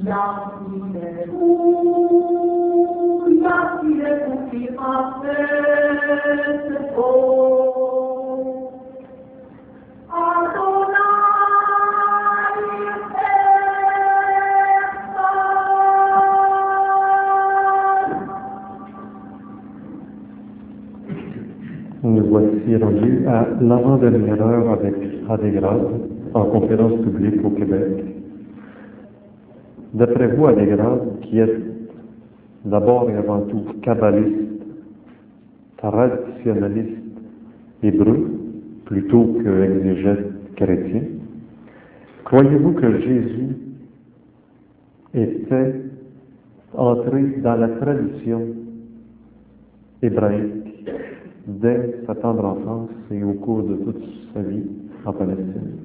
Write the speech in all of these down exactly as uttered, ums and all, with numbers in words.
Nous voici rendus à l'avant-dernière heure avec Adégrade en conférence publique au Québec. D'après vous, Adégrade, qui est d'abord et avant tout kabbaliste, traditionnaliste hébreu, plutôt que exégète chrétien, croyez-vous que Jésus était entré dans la tradition hébraïque dès sa tendre enfance et au cours de toute sa vie en Palestine?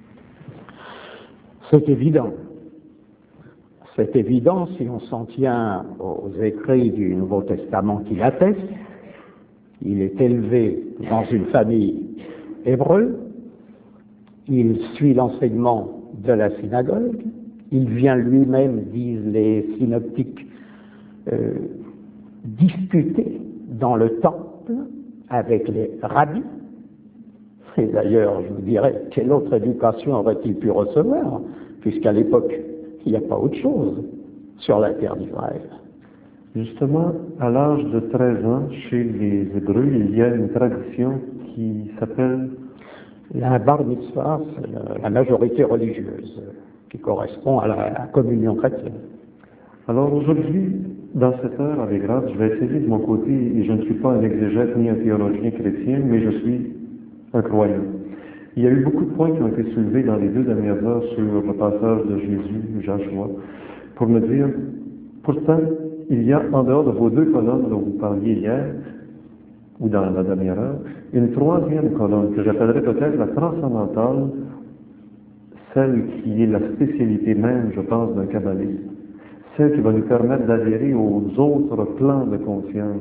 C'est évident. C'est évident si on s'en tient aux écrits du Nouveau Testament qui l'attestent. Il est élevé dans une famille hébreu, il suit l'enseignement de la synagogue, il vient lui-même, disent les synoptiques, euh, discuter dans le temple avec les rabbis. Et d'ailleurs, je vous dirais, quelle autre éducation aurait-il pu recevoir, puisqu'à l'époque, il n'y a pas autre chose sur la terre d'Israël. Justement, à l'âge de treize ans, chez les Hébreux, il y a une tradition qui s'appelle la bar mitzvah, c'est la majorité religieuse, qui correspond à la communion chrétienne. Alors aujourd'hui, dans cette heure avec grâce, je vais essayer de mon côté, et je ne suis pas un exégète ni un théologien chrétien, mais je suis un croyant. Il y a eu beaucoup de points qui ont été soulevés dans les deux dernières heures sur le passage de Jésus, Joshua, pour me dire, pourtant, il y a, en dehors de vos deux colonnes dont vous parliez hier, ou dans la dernière heure, une troisième colonne que j'appellerais peut-être la transcendantale, celle qui est la spécialité même, je pense, d'un kabbaliste, celle qui va nous permettre d'adhérer aux autres plans de conscience.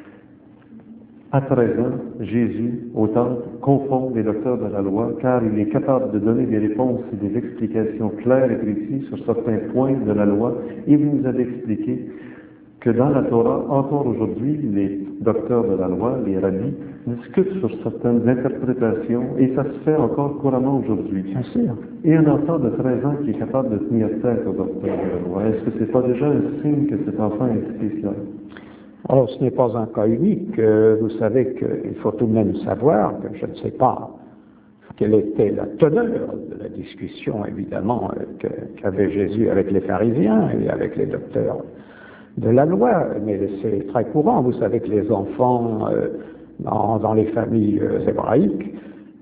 À treize ans, Jésus, au temple, confond les docteurs de la loi, car il est capable de donner des réponses et des explications claires et précises sur certains points de la loi, et vous nous avez expliqué que dans la Torah, encore aujourd'hui, les docteurs de la loi, les rabbis, discutent sur certaines interprétations, et ça se fait encore couramment aujourd'hui. Bien sûr. Et un enfant de treize ans qui est capable de tenir tête aux docteurs de la loi, est-ce que c'est pas déjà un signe que cet enfant est spécial? Alors, ce n'est pas un cas unique. Euh, vous savez qu'il faut tout de même savoir que je ne sais pas quelle était la teneur de la discussion, évidemment, euh, que, qu'avait Jésus avec les pharisiens et avec les docteurs de la loi, mais c'est très courant. Vous savez que les enfants euh, dans, dans les familles euh, hébraïques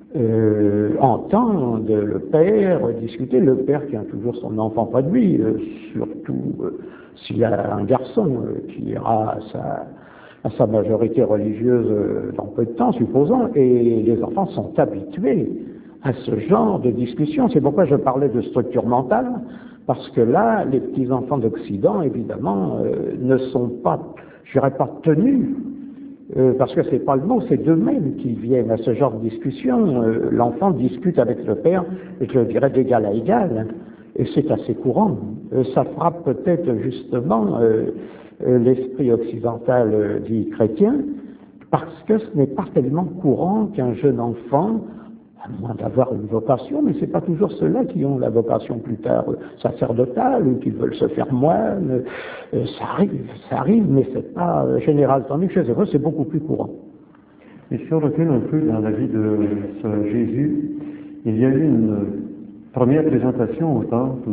euh, entendent le père discuter, le père qui a toujours son enfant près de lui, euh, surtout euh, s'il y a un garçon euh, qui ira à sa, à sa majorité religieuse euh, dans peu de temps, supposons, et les enfants sont habitués à ce genre de discussion. C'est pourquoi je parlais de structure mentale, parce que là, les petits-enfants d'Occident, évidemment, euh, ne sont pas, je dirais pas tenus, euh, parce que c'est pas le mot, c'est d'eux-mêmes qui viennent à ce genre de discussion. Euh, l'enfant discute avec le père, je dirais d'égal à égal, et c'est assez courant. Euh, ça frappe peut-être justement euh, euh, l'esprit occidental euh, dit chrétien, parce que ce n'est pas tellement courant qu'un jeune enfant, à moins d'avoir une vocation, mais ce n'est pas toujours ceux-là qui ont la vocation plus tard euh, sacerdotale ou qui veulent se faire moine. Euh, ça arrive, ça arrive, mais c'est pas euh, général. Tandis que chez eux, c'est beaucoup plus courant. Et si on recule un peu dans la vie de ce Jésus, il y a eu une première présentation au temple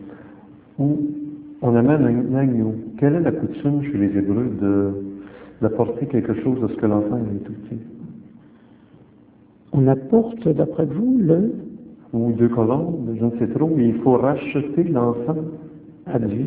où on amène un agneau. Quelle est la coutume chez les Hébreux de, d'apporter quelque chose à ce que l'enfant est tout petit? On apporte, d'après vous, le... Ou deux colombes, je ne sais trop, mais il faut racheter l'enfant à Dieu.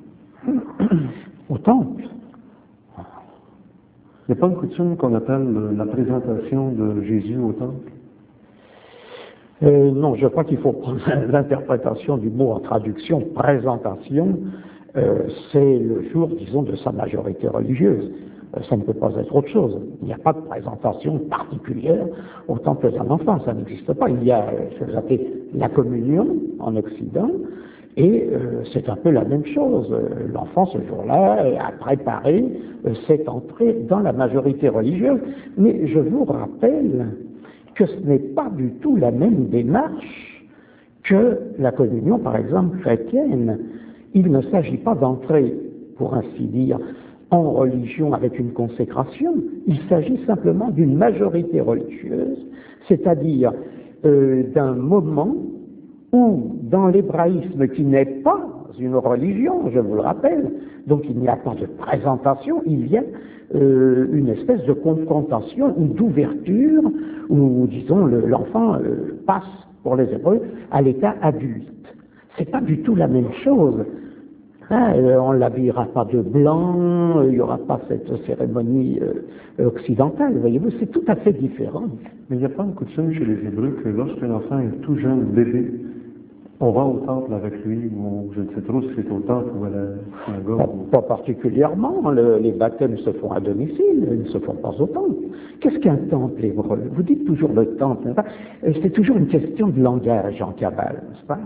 Au temple. Il n'y a pas une coutume qu'on appelle la présentation de Jésus au temple? Euh, non, je crois qu'il faut prendre l'interprétation du mot en traduction, présentation, euh, c'est le jour, disons, de sa majorité religieuse. Euh, ça ne peut pas être autre chose. Il n'y a pas de présentation particulière au temple d'un enfant, ça n'existe pas. Il y a, euh, ce que vous appelez la communion en Occident, Et euh, c'est un peu la même chose. L'enfant, ce jour-là, a préparé euh, cette entrée dans la majorité religieuse. Mais je vous rappelle que ce n'est pas du tout la même démarche que la communion, par exemple, chrétienne. Il ne s'agit pas d'entrer, pour ainsi dire, en religion avec une consécration. Il s'agit simplement d'une majorité religieuse, c'est-à-dire euh, d'un moment où, dans l'hébraïsme qui n'est pas une religion, je vous le rappelle, donc il n'y a pas de présentation, il y a euh, une espèce de confrontation ou d'ouverture, où, disons, le, l'enfant euh, passe, pour les Hébreux, à l'état adulte. C'est pas du tout la même chose. Là, euh, on ne l'habillera pas de blanc, euh, il n'y aura pas cette cérémonie euh, occidentale, voyez-vous, c'est tout à fait différent. Mais il n'y a pas une coutume chez les Hébreux que lorsqu'un enfant est tout jeune, bébé, on va au temple avec lui, ou je ne sais trop si c'est au temple ou à la synagogue. Pas, ou... pas particulièrement, le, les baptêmes se font à domicile, ils ne se font pas au temple. Qu'est-ce qu'un temple hébreu? Vous dites toujours le temple, n'est-ce pas? C'est toujours une question de langage en Kabbale, n'est-ce pas?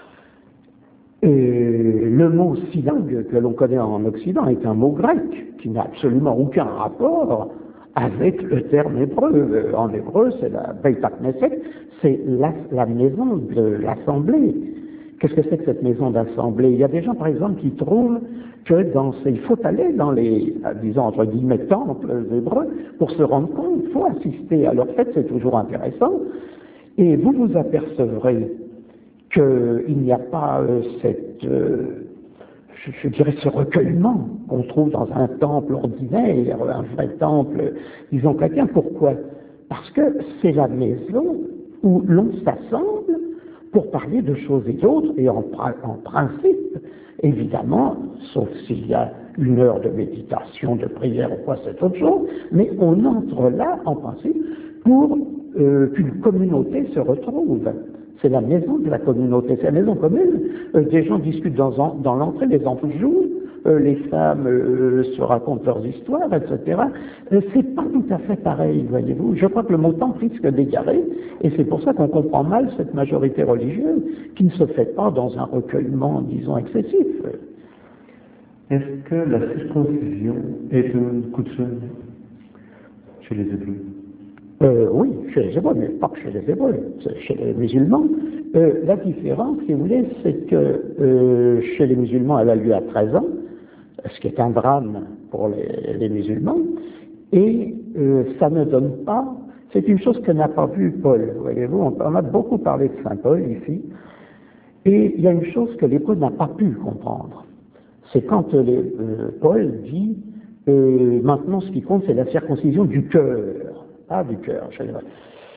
Et le mot synagogue que l'on connaît en Occident est un mot grec qui n'a absolument aucun rapport avec le terme hébreu. En hébreu, c'est la Beit HaKnesset, c'est la, la maison de l'assemblée. Qu'est-ce que c'est que cette maison d'assemblée? Il y a des gens, par exemple, qui trouvent que dans ces, il faut aller dans les, disons, entre guillemets, temples hébreux pour se rendre compte, il faut assister à leur fête, c'est toujours intéressant. Et vous vous apercevrez qu'il n'y a pas euh, cette, euh, je, je dirais, ce recueillement qu'on trouve dans un temple ordinaire, un vrai temple, disons, chrétien. Pourquoi? Parce que c'est la maison où l'on s'assemble pour parler de choses et d'autres, et en, en principe, évidemment, sauf s'il y a une heure de méditation, de prière ou quoi, c'est autre chose, mais on entre là, en principe, pour euh, qu'une communauté se retrouve. C'est la maison de la communauté, c'est la maison commune. Euh, des gens discutent dans, dans l'entrée, les enfants jouent, euh, les femmes euh, se racontent leurs histoires, et cetera. Euh, c'est pas tout à fait pareil, voyez-vous. Je crois que le mot temple risque d'égarer, et c'est pour ça qu'on comprend mal cette majorité religieuse qui ne se fait pas dans un recueillement, disons, excessif. Est-ce que la circoncision est une coutume chez les Hébreux? Euh, oui, chez les Hébreux, mais pas que chez les Hébreux, chez les musulmans. Euh, la différence, si vous voulez, c'est que euh, chez les musulmans, elle a lieu à treize ans, ce qui est un drame pour les, les musulmans, et euh, ça ne donne pas, c'est une chose que n'a pas vue Paul, voyez-vous, on, on a beaucoup parlé de Saint Paul ici, et il y a une chose que l'Hébreu n'a pas pu comprendre, c'est quand les, euh, Paul dit, euh, maintenant ce qui compte c'est la circoncision du cœur. Ah, du cœur, je dirais.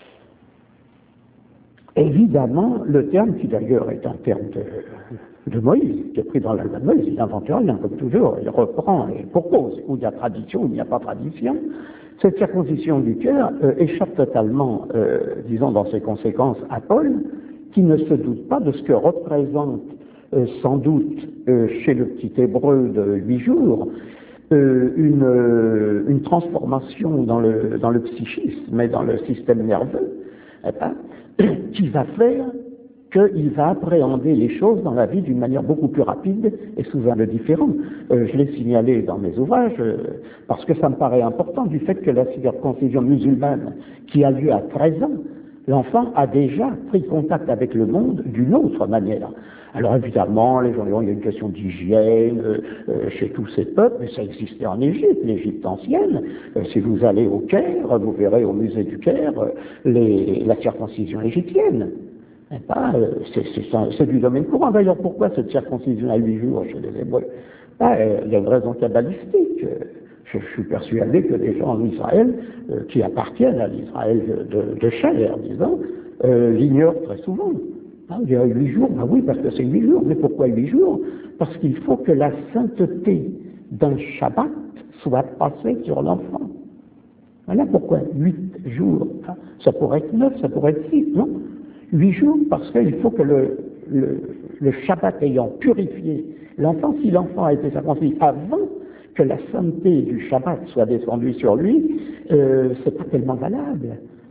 Évidemment, le terme, qui d'ailleurs est un terme de, de Moïse, qui est pris dans la loi de Moïse, il n'invente rien, comme toujours, il reprend, et pour cause, où il y a tradition, où il n'y a pas tradition, cette circoncision du cœur euh, échappe totalement, euh, disons, dans ses conséquences à Paul, qui ne se doute pas de ce que représente euh, sans doute euh, chez le petit hébreu de huit jours, Euh, une, euh, une transformation dans le, dans le psychisme et dans le système nerveux, eh ben, qui va faire qu'il va appréhender les choses dans la vie d'une manière beaucoup plus rapide et sous un angle différent. Euh, je l'ai signalé dans mes ouvrages euh, parce que ça me paraît important du fait que la circoncision musulmane qui a lieu à treize ans, l'enfant a déjà pris contact avec le monde d'une autre manière. Alors évidemment, les gens diront, il y a une question d'hygiène euh, euh, chez tous ces peuples, mais ça existait en Égypte, l'Égypte ancienne. Euh, si vous allez au Caire, vous verrez au musée du Caire euh, les, la circoncision égyptienne. Eh ben, euh, c'est, c'est, c'est du domaine courant. D'ailleurs, pourquoi cette circoncision à huit jours chez les Hébreux? Ben, euh, il y a une raison kabbalistique. Je, je suis persuadé que les gens en Israël, euh, qui appartiennent à l'Israël de, de, de chair, disons, euh, l'ignorent très souvent. Ah, il y a huit jours, ben oui, parce que c'est huit jours. Mais pourquoi huit jours? Parce qu'il faut que la sainteté d'un Shabbat soit passée sur l'enfant. Voilà pourquoi huit jours. Ça pourrait être neuf, ça pourrait être six, non? Huit jours, parce qu'il faut que le, le, le Shabbat ayant purifié l'enfant, si l'enfant a été circoncis avant que la sainteté du Shabbat soit descendue sur lui, euh, c'est pas tellement valable.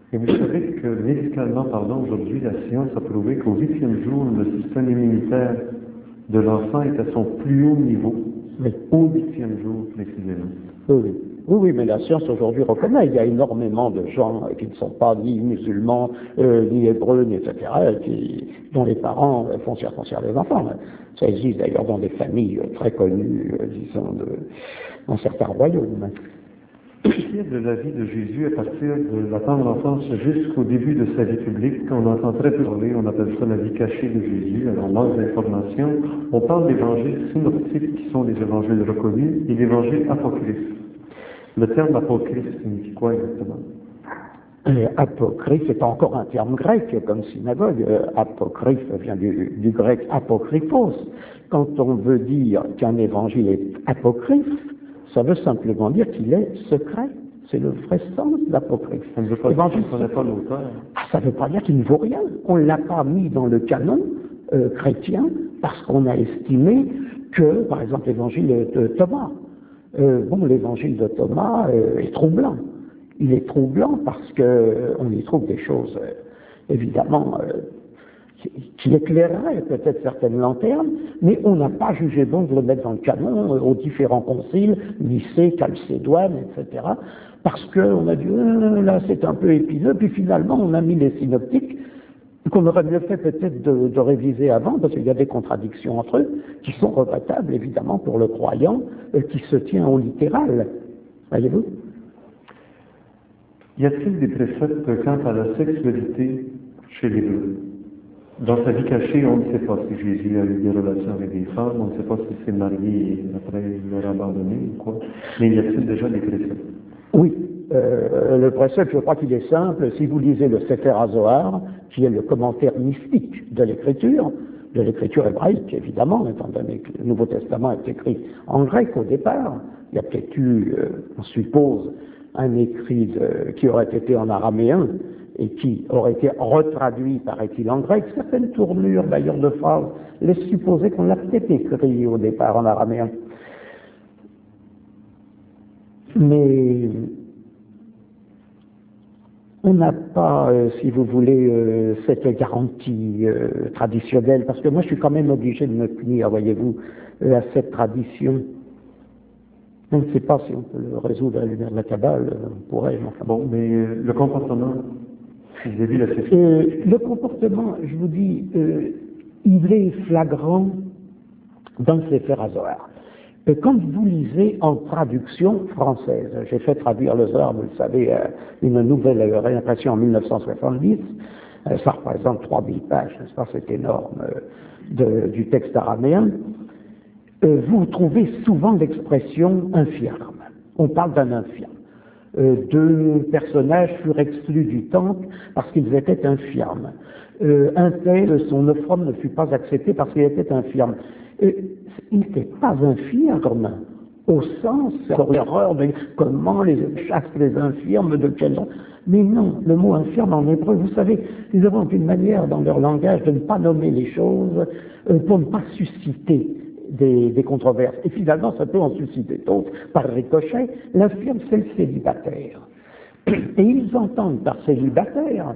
Et vous savez que médicalement parlant, aujourd'hui, la science a prouvé qu'au huitième jour, le système immunitaire de l'enfant est à son plus haut niveau. Oui. Au huitième jour, précisément. Oui, oui. Oui, oui, mais la science aujourd'hui reconnaît. Il y a énormément de gens qui ne sont pas ni musulmans, euh, ni hébreux, ni et cetera, qui, dont les parents font circoncire les enfants. Ça existe d'ailleurs dans des familles très connues, euh, disons, de, dans certains royaumes. Qu'est-ce de la vie de Jésus à partir de la tendre enfance jusqu'au début de sa vie publique? On entend très peu parler, on appelle ça la vie cachée de Jésus, alors on manque d'informations. On parle d'évangiles synoptiques qui sont les évangiles reconnus et l'évangile apocryphe. Le terme apocryphe signifie quoi exactement? Euh, apocryphe est encore un terme grec, comme synagogue. Euh, apocryphe vient du, du grec apokryphos. Quand on veut dire qu'un évangile est apocryphe, ça veut simplement dire qu'il est secret. C'est le vrai sens de l'apocryphe. Ça ne veut pas dire qu'il ne connaît pas l'auteur. Ah, ça ne veut pas dire qu'il ne vaut rien. On ne l'a pas mis dans le canon euh, chrétien parce qu'on a estimé que, par exemple, l'évangile de Thomas, euh, bon, l'évangile de Thomas euh, est troublant. Il est troublant parce qu'on euh, y trouve des choses, euh, évidemment, euh, qui, qui éclaireraient peut-être certaines lanternes, mais on n'a pas jugé bon de le mettre dans le canon euh, aux différents conciles, Nicée, Chalcédoine, et cetera, parce qu'on a dit, euh, là c'est un peu épineux, puis finalement on a mis les synoptiques, qu'on aurait mieux fait peut-être de, de réviser avant, parce qu'il y a des contradictions entre eux, qui sont regrettables évidemment pour le croyant, euh, qui se tient au littéral. Voyez-vous? Y a-t-il des préceptes quant à la sexualité chez les Bleus? Dans sa vie cachée, on ne sait pas si Jésus a eu des relations avec des femmes, on ne sait pas s'il s'est marié et après il leur a abandonné ou quoi. Mais y a-t-il déjà des préceptes? Oui. Euh, le précepte, je crois qu'il est simple. Si vous lisez le Sefer HaZohar, qui est le commentaire mystique de l'écriture, de l'écriture hébraïque, évidemment, étant donné que le Nouveau Testament est écrit en grec au départ, il y a peut-être eu, euh, on suppose, un écrit de, qui aurait été en araméen et qui aurait été retraduit, paraît-il, en grec. Certaines tournures, d'ailleurs, de phrases laissent supposer qu'on l'a peut-être écrit au départ en araméen. Mais on n'a pas, euh, si vous voulez, euh, cette garantie euh, traditionnelle, parce que moi je suis quand même obligé de me tenir, voyez-vous, euh, à cette tradition. Je ne sais pas si on peut le résoudre à la lumière de la Kabbale, on pourrait. Mais enfin. Bon, mais euh, le comportement, vous avez vu la sexualité. Euh, le comportement, je vous dis, euh, il est flagrant dans le Sefer HaZohar. Euh, quand vous lisez en traduction française, j'ai fait traduire le Zohar, vous le savez, euh, une nouvelle réimpression en mille neuf cent soixante-dix, euh, ça représente trois mille pages, n'est-ce pas, c'est énorme, euh, de, du texte araméen. Euh, vous trouvez souvent l'expression infirme. On parle d'un infirme. Euh, deux personnages furent exclus du temple parce qu'ils étaient infirmes. Euh, un tel, son offrande ne fut pas accepté parce qu'il était infirme. Euh, il n'était pas infirme au sens, c'est l'erreur de comment les chassent les infirmes, de quel genre. Mais non, le mot infirme en hébreu, vous savez, ils ont une manière dans leur langage de ne pas nommer les choses euh, pour ne pas susciter Des, des controverses. Et finalement, ça peut en susciter d'autres par ricochet. L'infirme, c'est le célibataire. Et ils entendent par célibataire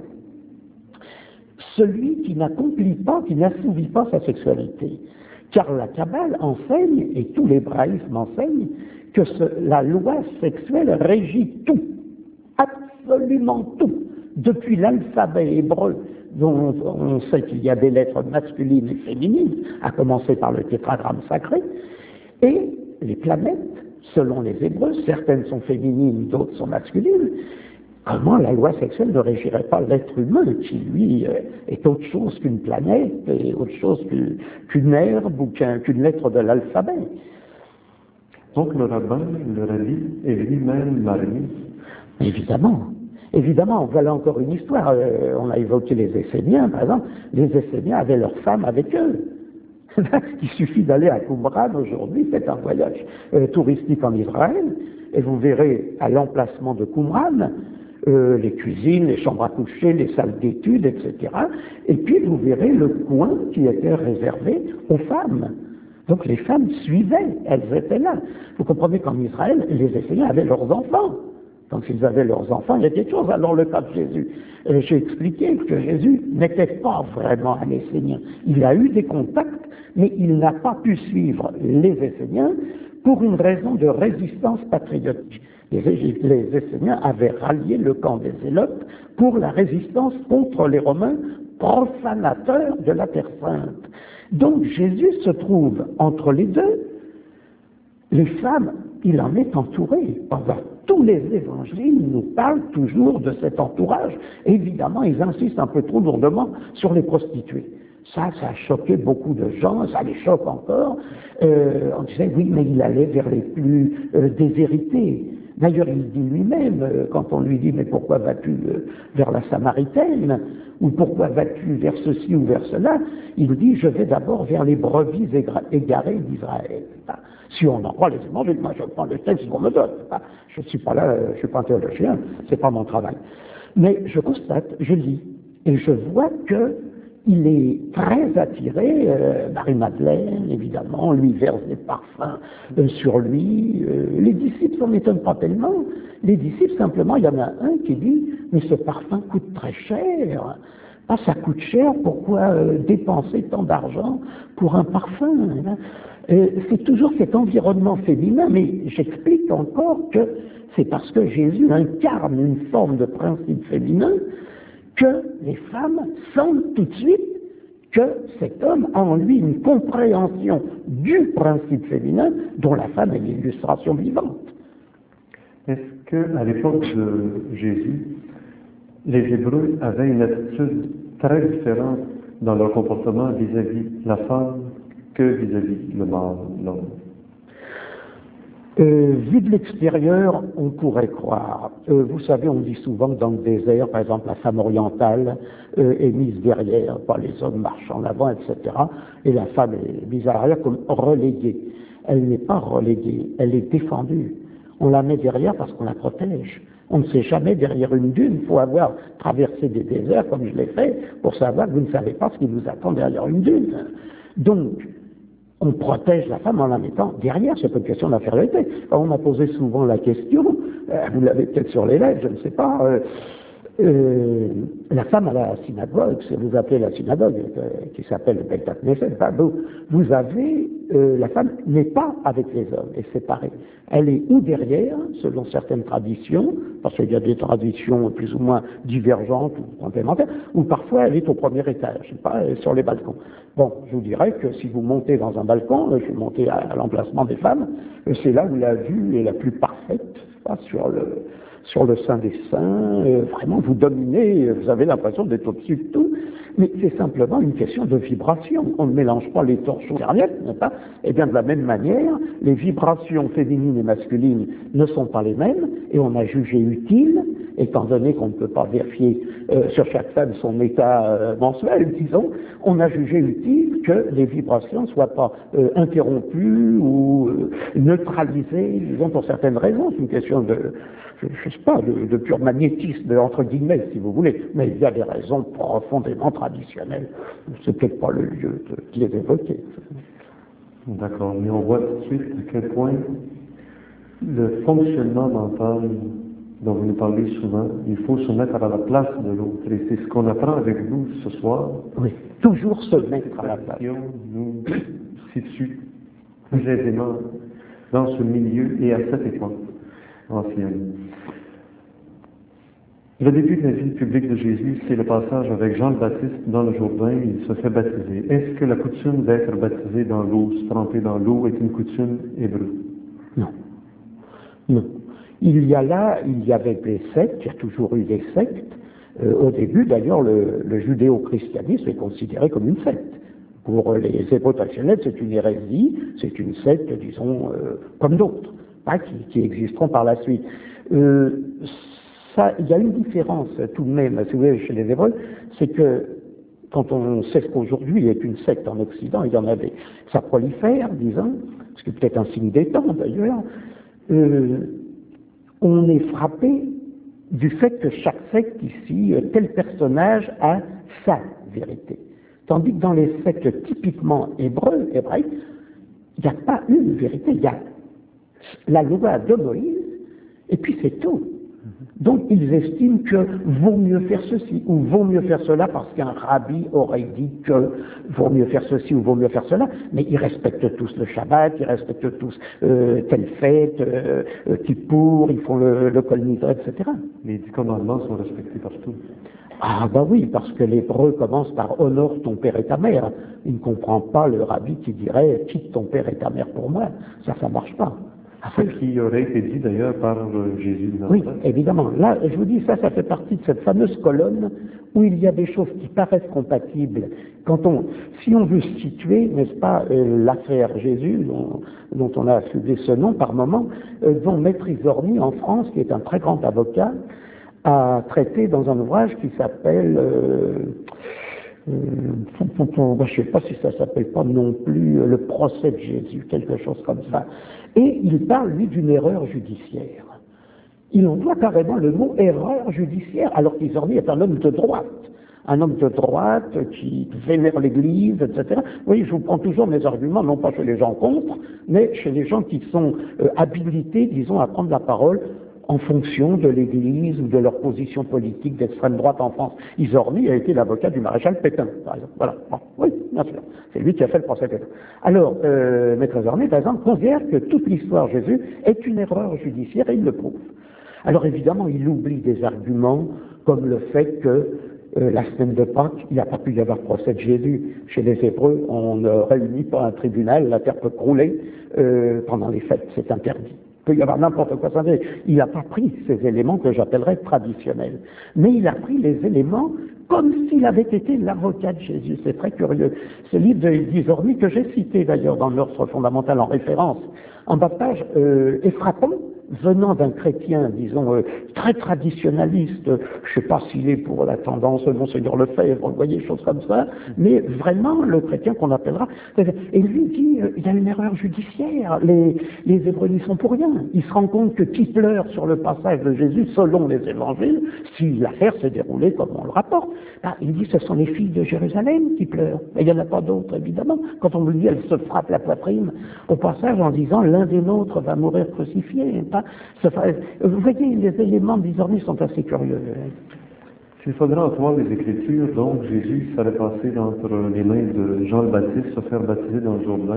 celui qui n'accomplit pas, qui n'assouvit pas sa sexualité. Car la Kabbale enseigne, et tout l'hébraïsme enseigne, que ce, la loi sexuelle régit tout, absolument tout, depuis l'alphabet hébreu, dont on sait qu'il y a des lettres masculines et féminines, à commencer par le tétragramme sacré, et les planètes, selon les Hébreux, certaines sont féminines, d'autres sont masculines. Comment la loi sexuelle ne régirait pas l'être humain, qui lui est autre chose qu'une planète, et autre chose qu'une herbe ou qu'une lettre de l'alphabet? Donc le rabbin, le rabbi, est lui-même marié? Évidemment. Évidemment, voilà encore une histoire. Euh, on a évoqué les Esséniens, par exemple. Les Esséniens avaient leurs femmes avec eux. Il suffit d'aller à Qumran aujourd'hui, faites un voyage euh, touristique en Israël, et vous verrez à l'emplacement de Qumran euh, les cuisines, les chambres à coucher, les salles d'études, et cetera. Et puis vous verrez le coin qui était réservé aux femmes. Donc les femmes suivaient, elles étaient là. Vous comprenez qu'en Israël, les Esséniens avaient leurs enfants. quand ils avaient leurs enfants, il y a quelque chose. Alors le cas de Jésus, euh, j'ai expliqué que Jésus n'était pas vraiment un Essénien. Il a eu des contacts, mais il n'a pas pu suivre les Esséniens pour une raison de résistance patriotique. Les, les Esséniens avaient rallié le camp des Zélotes pour la résistance contre les Romains profanateurs de la Terre Sainte. Donc Jésus se trouve entre les deux. Les femmes, il en est entouré. Pendant tous les évangiles, nous parlent toujours de cet entourage. Évidemment, ils insistent un peu trop lourdement sur les prostituées. Ça, ça a choqué beaucoup de gens, ça les choque encore. Euh, on disait, oui, mais il allait vers les plus euh, déshérités. D'ailleurs, il dit lui-même, euh, quand on lui dit, mais pourquoi vas-tu euh, vers la Samaritaine, ou pourquoi vas-tu vers ceci ou vers cela, il dit, je vais d'abord vers les brebis égarées d'Israël. Enfin, si on en croit les évangiles, moi je prends le texte qu'on me donne. Enfin, je ne suis pas là, je ne suis pas un théologien, c'est pas mon travail. Mais je constate, je lis, et je vois que il est très attiré, euh, Marie-Madeleine, évidemment, lui verse des parfums euh, sur lui. Euh, les disciples s'en étonnent pas tellement. Les disciples, simplement, il y en a un qui dit, mais ce parfum coûte très cher. Ah, ça coûte cher, pourquoi euh, dépenser tant d'argent pour un parfum hein? euh, C'est toujours cet environnement féminin, mais j'explique encore que c'est parce que Jésus incarne une forme de principe féminin que les femmes sentent tout de suite que cet homme a en lui une compréhension du principe féminin dont la femme est l'illustration vivante. Est-ce qu'à l'époque de Jésus, les Hébreux avaient une attitude très différente dans leur comportement vis-à-vis de la femme que vis-à-vis le mâle, l'homme? Euh, vu de l'extérieur, on pourrait croire. Euh, vous savez, on dit souvent que dans le désert, par exemple, la femme orientale euh, est mise derrière, pas les hommes marchent en avant, et cetera. Et la femme est mise à l'arrière comme reléguée. Elle n'est pas reléguée, elle est défendue. On la met derrière parce qu'on la protège. On ne sait jamais derrière une dune. Il faut avoir traversé des déserts, comme je l'ai fait, pour savoir que vous ne savez pas ce qui vous attend derrière une dune. Donc, on protège la femme en la mettant derrière, c'est pas une question d'infériorité. On m'a posé souvent la question, euh, vous l'avez peut-être sur les lèvres, je ne sais pas, euh, euh, la femme à la synagogue, si vous appelez la synagogue, euh, qui s'appelle le Beit Knesset, vous, vous avez, euh, la femme n'est pas avec les hommes, elle est séparée. Elle est ou derrière, selon certaines traditions, parce qu'il y a des traditions plus ou moins divergentes ou complémentaires, ou parfois elle est au premier étage, pas sur les balcons. Bon, je vous dirais que si vous montez dans un balcon, je suis monté à, à l'emplacement des femmes, c'est là où la vue est la plus parfaite, pas sur le sur le sein des seins, euh, vraiment vous dominez, vous avez l'impression d'être au-dessus de tout, mais c'est simplement une question de vibration. On ne mélange pas les torsions cardiaques, n'est-ce pas? Et bien de la même manière, les vibrations féminines et masculines ne sont pas les mêmes, et on a jugé utile, étant donné qu'on ne peut pas vérifier euh, sur chaque femme son état euh, mensuel, disons, on a jugé utile que les vibrations ne soient pas euh, interrompues ou euh, neutralisées, disons, pour certaines raisons. C'est une question de, je ne sais pas, de, de pur magnétisme, entre guillemets, si vous voulez, mais il y a des raisons profondément traditionnelles. C'est peut-être pas le lieu de, de les évoquer. D'accord, mais on voit tout de suite à quel point le fonctionnement mental dont vous nous parlez souvent, il faut se mettre à la place de l'autre. Et c'est ce qu'on apprend avec vous ce soir. Oui, toujours se mettre à la place. Nous situe plus aisément dans ce milieu et à cette époque ancienne. Le début de la vie publique de Jésus, c'est le passage avec Jean le Baptiste dans le Jourdain, il se fait baptiser. Est-ce que la coutume d'être baptisé dans l'eau, se tremper dans l'eau, est une coutume hébreu? Non. Non. Il y a là, il y avait des sectes, il y a toujours eu des sectes. Euh, au début, d'ailleurs, le, le judéo-christianisme est considéré comme une secte. Pour les hébreux traditionnels, c'est une hérésie, c'est une secte, disons, euh, comme d'autres, hein, qui, qui existeront par la suite. Euh, ça, il y a une différence tout de même, si vous voulez, chez les Hébreux, c'est que quand on sait ce qu'aujourd'hui est une secte en Occident, il y en avait, ça prolifère, disons, ce qui est peut-être un signe des temps d'ailleurs, euh, on est frappé du fait que chaque secte ici, tel personnage a sa vérité. Tandis que dans les sectes typiquement hébreux, hébraïques, il n'y a pas une vérité, il y a la loi de Moïse, et puis c'est tout. Donc ils estiment que vaut mieux faire ceci ou vaut mieux faire cela parce qu'un rabbi aurait dit que vaut mieux faire ceci ou vaut mieux faire cela, mais ils respectent tous le Shabbat, ils respectent tous euh, telle fête, euh, euh, Kippour, ils font le, le Kol Nidre, et cetera. Les dix commandements sont respectés partout. Ah bah oui, parce que l'hébreu commence par honore ton père et ta mère. Il ne comprend pas le rabbi qui dirait quitte ton père et ta mère pour moi. Ça, ça marche pas. Ce qui aurait été dit d'ailleurs par euh, Jésus de Oui, Nazareth. évidemment. Là, je vous dis, ça, ça fait partie de cette fameuse colonne où il y a des choses qui paraissent compatibles. Quand on, si on veut situer, n'est-ce pas, euh, l'affaire Jésus, dont, dont on a affublé ce nom par moment, euh, dont Maître Izorni en France, qui est un très grand avocat, a traité dans un ouvrage qui s'appelle, euh, euh, je ne sais pas si ça s'appelle pas non plus euh, le procès de Jésus, quelque chose comme ça. Et il parle, lui, d'une erreur judiciaire. Il emploie carrément le mot erreur judiciaire, alors qu'Izorni est un homme de droite. Un homme de droite qui vénère l'Église, et cetera. Oui, je vous prends toujours mes arguments, non pas chez les gens contre, mais chez les gens qui sont euh, habilités, disons, à prendre la parole en fonction de l'Église ou de leur position politique d'extrême droite en France. Izorni a été l'avocat du maréchal Pétain, par exemple. Voilà. Bon, oui, bien sûr. C'est lui qui a fait le procès Pétain. Alors, euh, Maître Izorni, par exemple, considère que toute l'histoire de Jésus est une erreur judiciaire et il le prouve. Alors évidemment, il oublie des arguments comme le fait que euh, la semaine de Pâques, il n'a pas pu y avoir procès de Jésus. Chez les Hébreux, on ne réunit pas un tribunal, la terre peut crouler euh, pendant les fêtes, c'est interdit. Il peut y avoir n'importe quoi. Il n'a pas pris ces éléments que j'appellerais traditionnels. Mais il a pris les éléments comme s'il avait été l'avocat de Jésus. C'est très curieux. Ce livre d'Izorni, que j'ai cité d'ailleurs dans l'ordre fondamental en référence, en bas de page, euh, est frappant, venant d'un chrétien, disons, euh, très traditionnaliste, je ne sais pas s'il est pour la tendance Monseigneur Lefebvre, vous voyez, choses comme ça, mais vraiment le chrétien qu'on appellera. Et lui dit, euh, il y a une erreur judiciaire, les, les Hébreux n'y sont pour rien. Il se rend compte que qui pleure sur le passage de Jésus, selon les évangiles, si l'affaire s'est déroulée comme on le rapporte, ben, il dit, ce sont les filles de Jérusalem qui pleurent. Et il n'y en a pas d'autres, évidemment. Quand on lui dit, elle se frappe la poitrine au passage en disant, l'un des nôtres va mourir crucifié. Vous voyez, les éléments d'Izorni sont assez curieux. S'il faudra en croire les Écritures, donc Jésus serait passé entre les mains de Jean le Baptiste, se faire baptiser dans le Jourdain,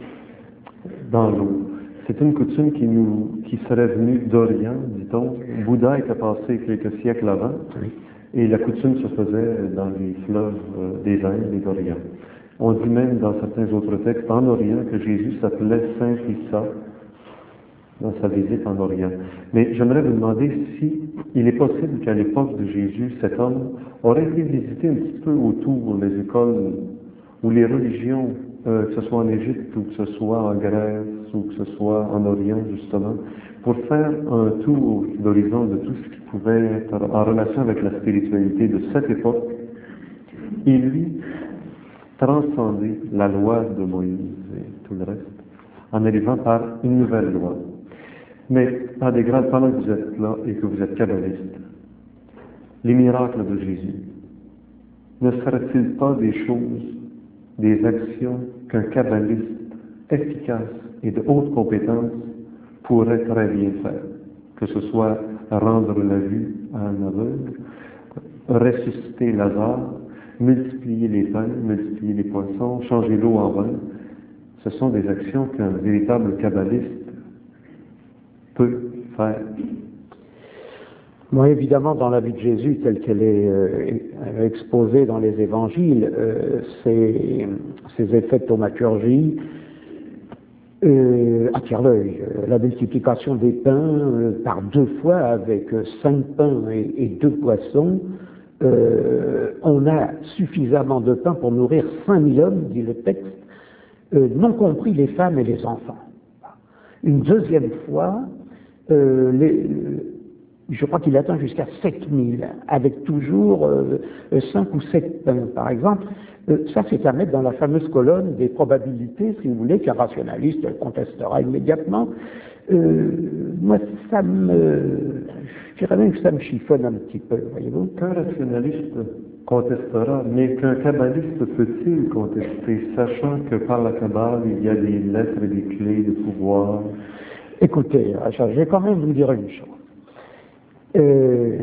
dans l'eau. C'est une coutume qui, nous, qui serait venue d'Orient, dit-on. Bouddha était passé quelques siècles avant, oui. Et la coutume se faisait dans les fleuves euh, des Indes et d'Orient. On dit même dans certains autres textes en Orient que Jésus s'appelait Saint Issa, dans sa visite en Orient. Mais j'aimerais vous demander si il est possible qu'à l'époque de Jésus, cet homme aurait été visiter un petit peu autour les écoles ou les religions, euh, que ce soit en Égypte ou que ce soit en Grèce ou que ce soit en Orient, justement, pour faire un tour d'horizon de tout ce qui pouvait être en relation avec la spiritualité de cette époque, et lui transcender la loi de Moïse et tout le reste, en arrivant par une nouvelle loi. Mais, à des grades, pendant que vous êtes là et que vous êtes kabbaliste, les miracles de Jésus, ne seraient-ils pas des choses, des actions qu'un kabbaliste efficace et de haute compétence pourrait très bien faire? Que ce soit rendre la vue à un aveugle, ressusciter Lazare, multiplier les pains, multiplier les poissons, changer l'eau en vin. Ce sont des actions qu'un véritable kabbaliste peut faire. Moi, évidemment, dans la vie de Jésus, telle qu'elle est euh, exposée dans les évangiles, euh, ces, ces effets de thaumaturgie euh, attirent l'œil. La multiplication des pains euh, par deux fois avec cinq pains et, et deux poissons, euh, on a suffisamment de pain pour nourrir cinq mille hommes, dit le texte, euh, non compris les femmes et les enfants. Une deuxième fois, Euh, les, je crois qu'il atteint jusqu'à sept mille, avec toujours euh, cinq ou sept pains, par exemple. Euh, ça, c'est à mettre dans la fameuse colonne des probabilités, si vous voulez, qu'un rationaliste contestera immédiatement. Euh, moi, ça me... Je dirais même que ça me chiffonne un petit peu, voyez-vous. Qu'un rationaliste contestera, mais qu'un kabbaliste peut-il contester, sachant que par la Kabbale, il y a des lettres et des clés de pouvoir? Écoutez, Rachel, je vais quand même vous dire une chose. Euh,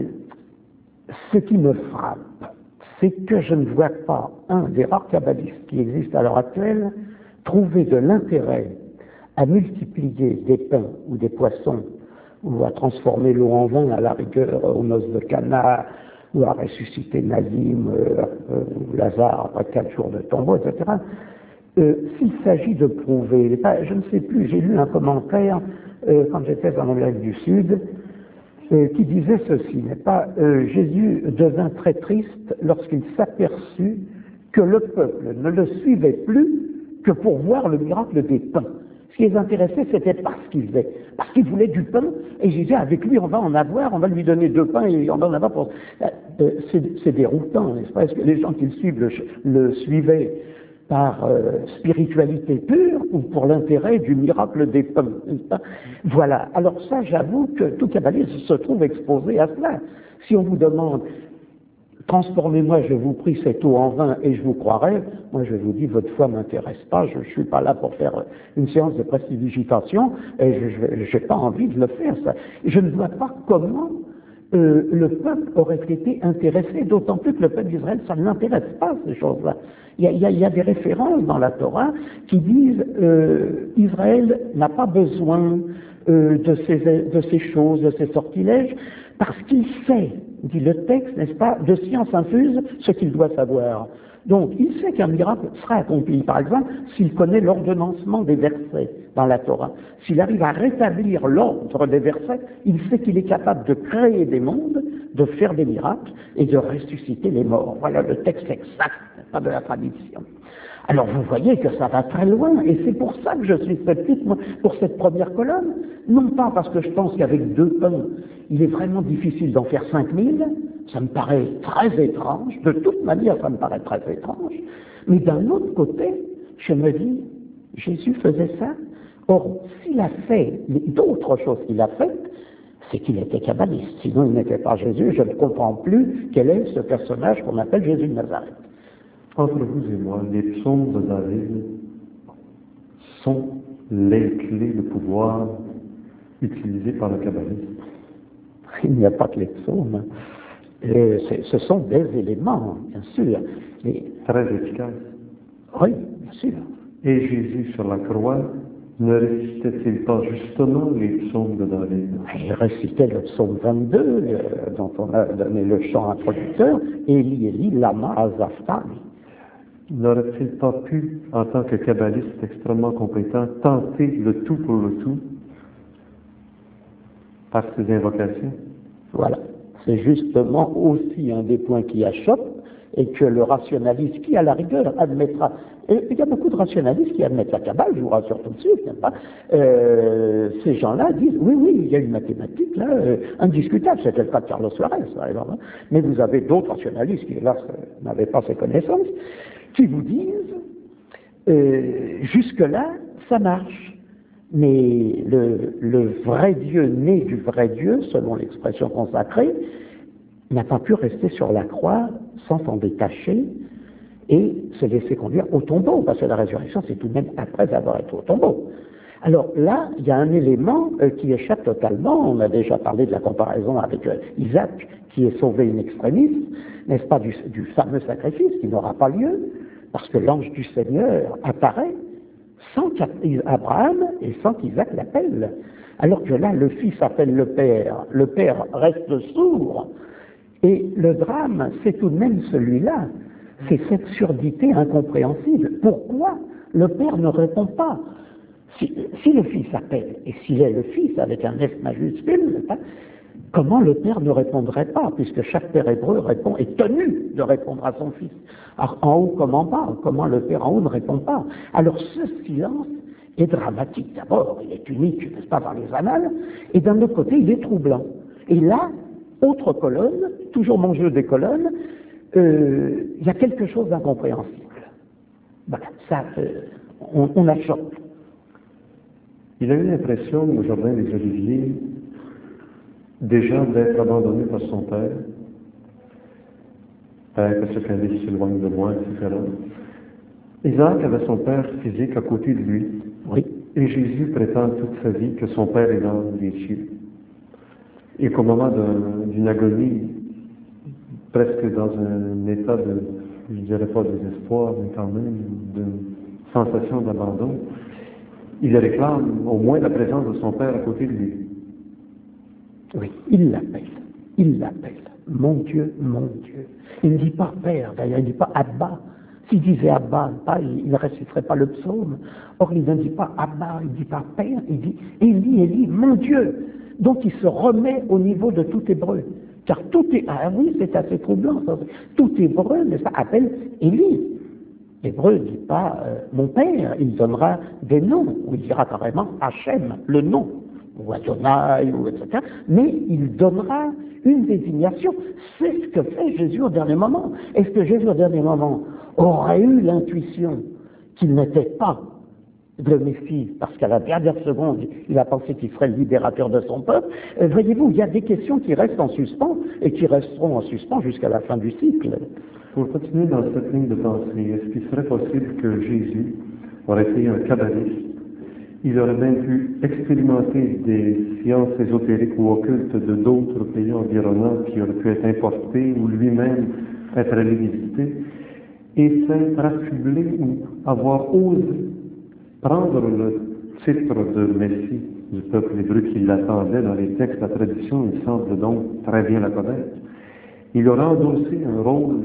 ce qui me frappe, c'est que je ne vois pas un des rares kabbalistes qui existent à l'heure actuelle trouver de l'intérêt à multiplier des pains ou des poissons, ou à transformer l'eau en vin à la rigueur aux noces de Cana, ou à ressusciter Nazim, euh, euh, Lazare après quatre jours de tombeau, et cetera. Euh, S'il s'agit de prouver, je ne sais plus, j'ai lu un commentaire euh, quand j'étais en Amérique du Sud, Euh, qui disait ceci, n'est pas euh, Jésus devint très triste lorsqu'il s'aperçut que le peuple ne le suivait plus que pour voir le miracle des pains. Ce qui les intéressait, c'était pas ce qu'il faisait, parce qu'il voulait du pain, et Jésus, avec lui, on va en avoir, on va lui donner deux pains, et on va en avoir pour... Euh, c'est déroutant, n'est-ce pas? Est-ce que les gens qui le suivent le, le suivaient par euh, spiritualité pure ou pour l'intérêt du miracle des pains, n'est-ce pas? Voilà. Alors ça, j'avoue que tout kabbaliste se trouve exposé à cela. Si on vous demande, transformez-moi, je vous prie, cette eau en vin et je vous croirai, moi je vous dis, votre foi m'intéresse pas, je ne suis pas là pour faire une séance de prestidigitation et je n'ai pas envie de le faire, ça. Je ne vois pas comment Euh, le peuple aurait été intéressé, d'autant plus que le peuple d'Israël, ça ne l'intéresse pas, ces choses-là. Il y a, il y a, il y a des références dans la Torah qui disent euh, Israël n'a pas besoin euh, de, ces, de ces choses, de ces sortilèges, parce qu'il sait, dit le texte, n'est-ce pas, de science infuse, ce qu'il doit savoir. Donc, il sait qu'un miracle sera accompli. Par exemple, s'il connaît l'ordonnancement des versets dans la Torah, s'il arrive à rétablir l'ordre des versets, il sait qu'il est capable de créer des mondes, de faire des miracles et de ressusciter les morts. Voilà le texte exact, pas de la tradition. Alors vous voyez que ça va très loin, et c'est pour ça que je suis sceptique moi, pour cette première colonne. Non pas parce que je pense qu'avec deux pains, il est vraiment difficile d'en faire cinq mille, ça me paraît très étrange, de toute manière ça me paraît très étrange, mais d'un autre côté, je me dis, Jésus faisait ça. Or, s'il a fait d'autres choses qu'il a faites, c'est qu'il était kabbaliste, sinon il n'était pas Jésus. Je ne comprends plus quel est ce personnage qu'on appelle Jésus de Nazareth. Entre vous et moi, les psaumes de David sont les clés de pouvoir utilisées par le kabbaliste. Il n'y a pas que les psaumes. Euh, ce sont des éléments, bien sûr. Mais... Très efficaces. Oui, bien sûr. Et Jésus sur la croix, ne récitait-il pas justement les psaumes de David? Il récitait le psaume vingt-deux, euh, dont on a donné le chant introducteur, Eli, Eli, lama azafthani. N'aurait-il pas pu, en tant que kabbaliste extrêmement compétent, tenter le tout pour le tout par ses invocations? Voilà. C'est justement aussi un des points qui achoppe et que le rationaliste, qui à la rigueur admettra, et il y a beaucoup de rationalistes qui admettent la Kabbale, je vous rassure tout de suite, n'est-ce pas, euh, ces gens-là disent, oui, oui, il y a une mathématique là, euh, indiscutable, c'était le cas de Carlos Suarez, par exemple, hein. Mais vous avez d'autres rationalistes qui, hélas, n'avaient pas ces connaissances, qui vous disent, euh, jusque-là, ça marche. Mais le, le vrai Dieu, né du vrai Dieu, selon l'expression consacrée, n'a pas pu rester sur la croix sans s'en détacher et se laisser conduire au tombeau, parce que la résurrection, c'est tout de même après avoir été au tombeau. Alors là, il y a un élément euh, qui échappe totalement. On a déjà parlé de la comparaison avec euh, Isaac, qui est sauvé in extremis, n'est-ce pas, du, du fameux sacrifice qui n'aura pas lieu, parce que l'ange du Seigneur apparaît sans qu'Abraham et sans qu'Isaac l'appellent. Alors que là, le fils appelle le père, le père reste sourd. Et le drame, c'est tout de même celui-là, c'est cette surdité incompréhensible. Pourquoi le père ne répond pas? Si, si le fils appelle, et s'il est le fils avec un F majuscule, comment le père ne répondrait pas, puisque chaque père hébreu répond, est tenu de répondre à son fils. Alors, en haut, comment pas? Comment le père en haut ne répond pas? Alors ce silence est dramatique. D'abord, il est unique, n'est-ce pas, dans les annales, et d'un autre côté, il est troublant. Et là, autre colonne, toujours mon jeu des colonnes, euh, il y a quelque chose d'incompréhensible. Voilà, ça, euh, on, on achoppe. Il a eu l'impression, au jardin des Oliviers, déjà d'être abandonné par son père, père que ce qu'elle s'éloigne de moi, et cetera. Isaac avait son père physique à côté de lui, oui. Et Jésus prétend toute sa vie que son père est dans les cieux. et qu'au moment d'un- d'une agonie, presque dans un état de, je dirais pas désespoir, mais quand même d'une sensation d'abandon, il réclame au moins la présence de son père à côté de lui. Oui, il l'appelle, il l'appelle. Mon Dieu, mon Dieu. Il ne dit pas Père, d'ailleurs, il ne dit pas Abba. S'il disait Abba, pas, il ne réciterait pas le psaume. Or, il ne dit pas Abba, il ne dit pas Père, il dit Élie, Élie, mon Dieu. Donc, il se remet au niveau de tout hébreu. Car tout est, ah oui, c'est assez troublant, ça. Tout hébreu, n'est-ce pas, appelle Élie. L'hébreu ne dit pas euh, mon père, il donnera des noms, ou il dira carrément Hachem, le nom, ou Adonai, ou et cetera. Mais il donnera une désignation. C'est ce que fait Jésus au dernier moment. Est-ce que Jésus au dernier moment aurait eu l'intuition qu'il n'était pas le Messie, parce qu'à la dernière seconde, il a pensé qu'il serait le libérateur de son peuple? Euh, voyez-vous, il y a des questions qui restent en suspens et qui resteront en suspens jusqu'à la fin du cycle. Pour continuer dans cette ligne de pensée, est-ce qu'il serait possible que Jésus aurait été un kabbaliste? Il aurait même pu expérimenter des sciences ésotériques ou occultes de d'autres pays environnants qui auraient pu être importés ou lui-même être allé visiter, et s'être affublé ou avoir osé prendre le titre de Messie du peuple hébreu qui l'attendait dans les textes de la tradition. Il semble donc très bien la connaître. Il aura endossé un rôle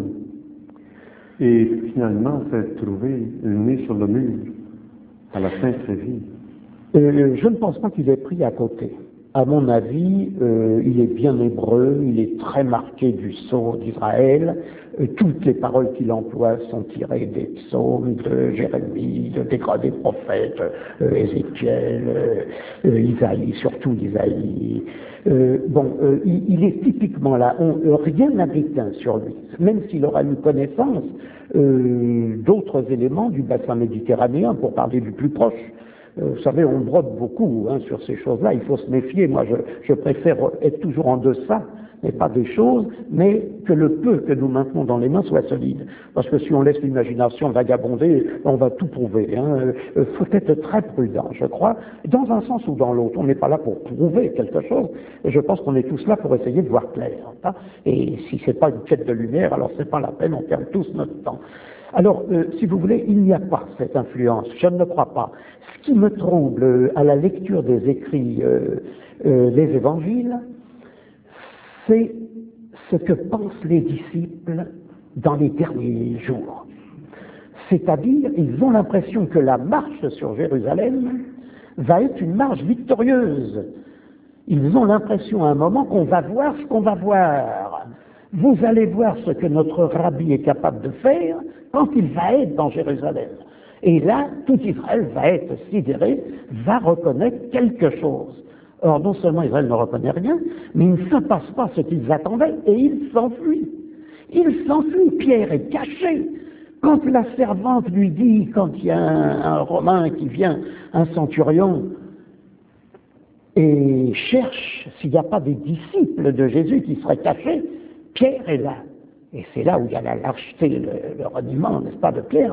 et finalement s'est trouvé le nez sur le mur à la fin de sa vie. Euh, je ne pense pas qu'il ait pris à côté. À mon avis, euh, il est bien hébreu, il est très marqué du sceau d'Israël. Euh, toutes les paroles qu'il emploie sont tirées des psaumes de Jérémie, de, des, des prophètes, euh, Ézéchiel, euh, euh, Isaïe, surtout Isaïe. Euh, bon, euh, il, il est typiquement là. On, euh, rien n'a d'éteint sur lui, même s'il aura eu connaissance euh, d'autres éléments du bassin méditerranéen, pour parler du plus proche. Vous savez, on brode beaucoup hein, sur ces choses-là, il faut se méfier. Moi, je, je préfère être toujours en deçà, mais pas des choses, mais que le peu que nous maintenons dans les mains soit solide. Parce que si on laisse l'imagination vagabonder, on va tout prouver. Hein. Il faut être très prudent, je crois, dans un sens ou dans l'autre. On n'est pas là pour prouver quelque chose, et je pense qu'on est tous là pour essayer de voir clair. Hein. Et si c'est pas une quête de lumière, alors c'est pas la peine, on perd tous notre temps. Alors, euh, si vous voulez, il n'y a pas cette influence, je ne le crois pas. Ce qui me trouble euh, à la lecture des écrits, euh, euh, les évangiles, c'est ce que pensent les disciples dans les derniers jours. C'est-à-dire, ils ont l'impression que la marche sur Jérusalem va être une marche victorieuse. Ils ont l'impression à un moment qu'on va voir ce qu'on va voir. Vous allez voir ce que notre rabbi est capable de faire quand il va être dans Jérusalem. Et là, tout Israël va être sidéré, va reconnaître quelque chose. Or, non seulement Israël ne reconnaît rien, mais il ne se passe pas ce qu'ils attendaient, et il s'enfuit. Il s'enfuit, Pierre est caché. Quand la servante lui dit, quand il y a un, un Romain qui vient, un centurion, et cherche s'il n'y a pas des disciples de Jésus qui seraient cachés, Pierre est là. Et c'est là où il y a la lâcheté, le, le reniement, n'est-ce pas, de Pierre.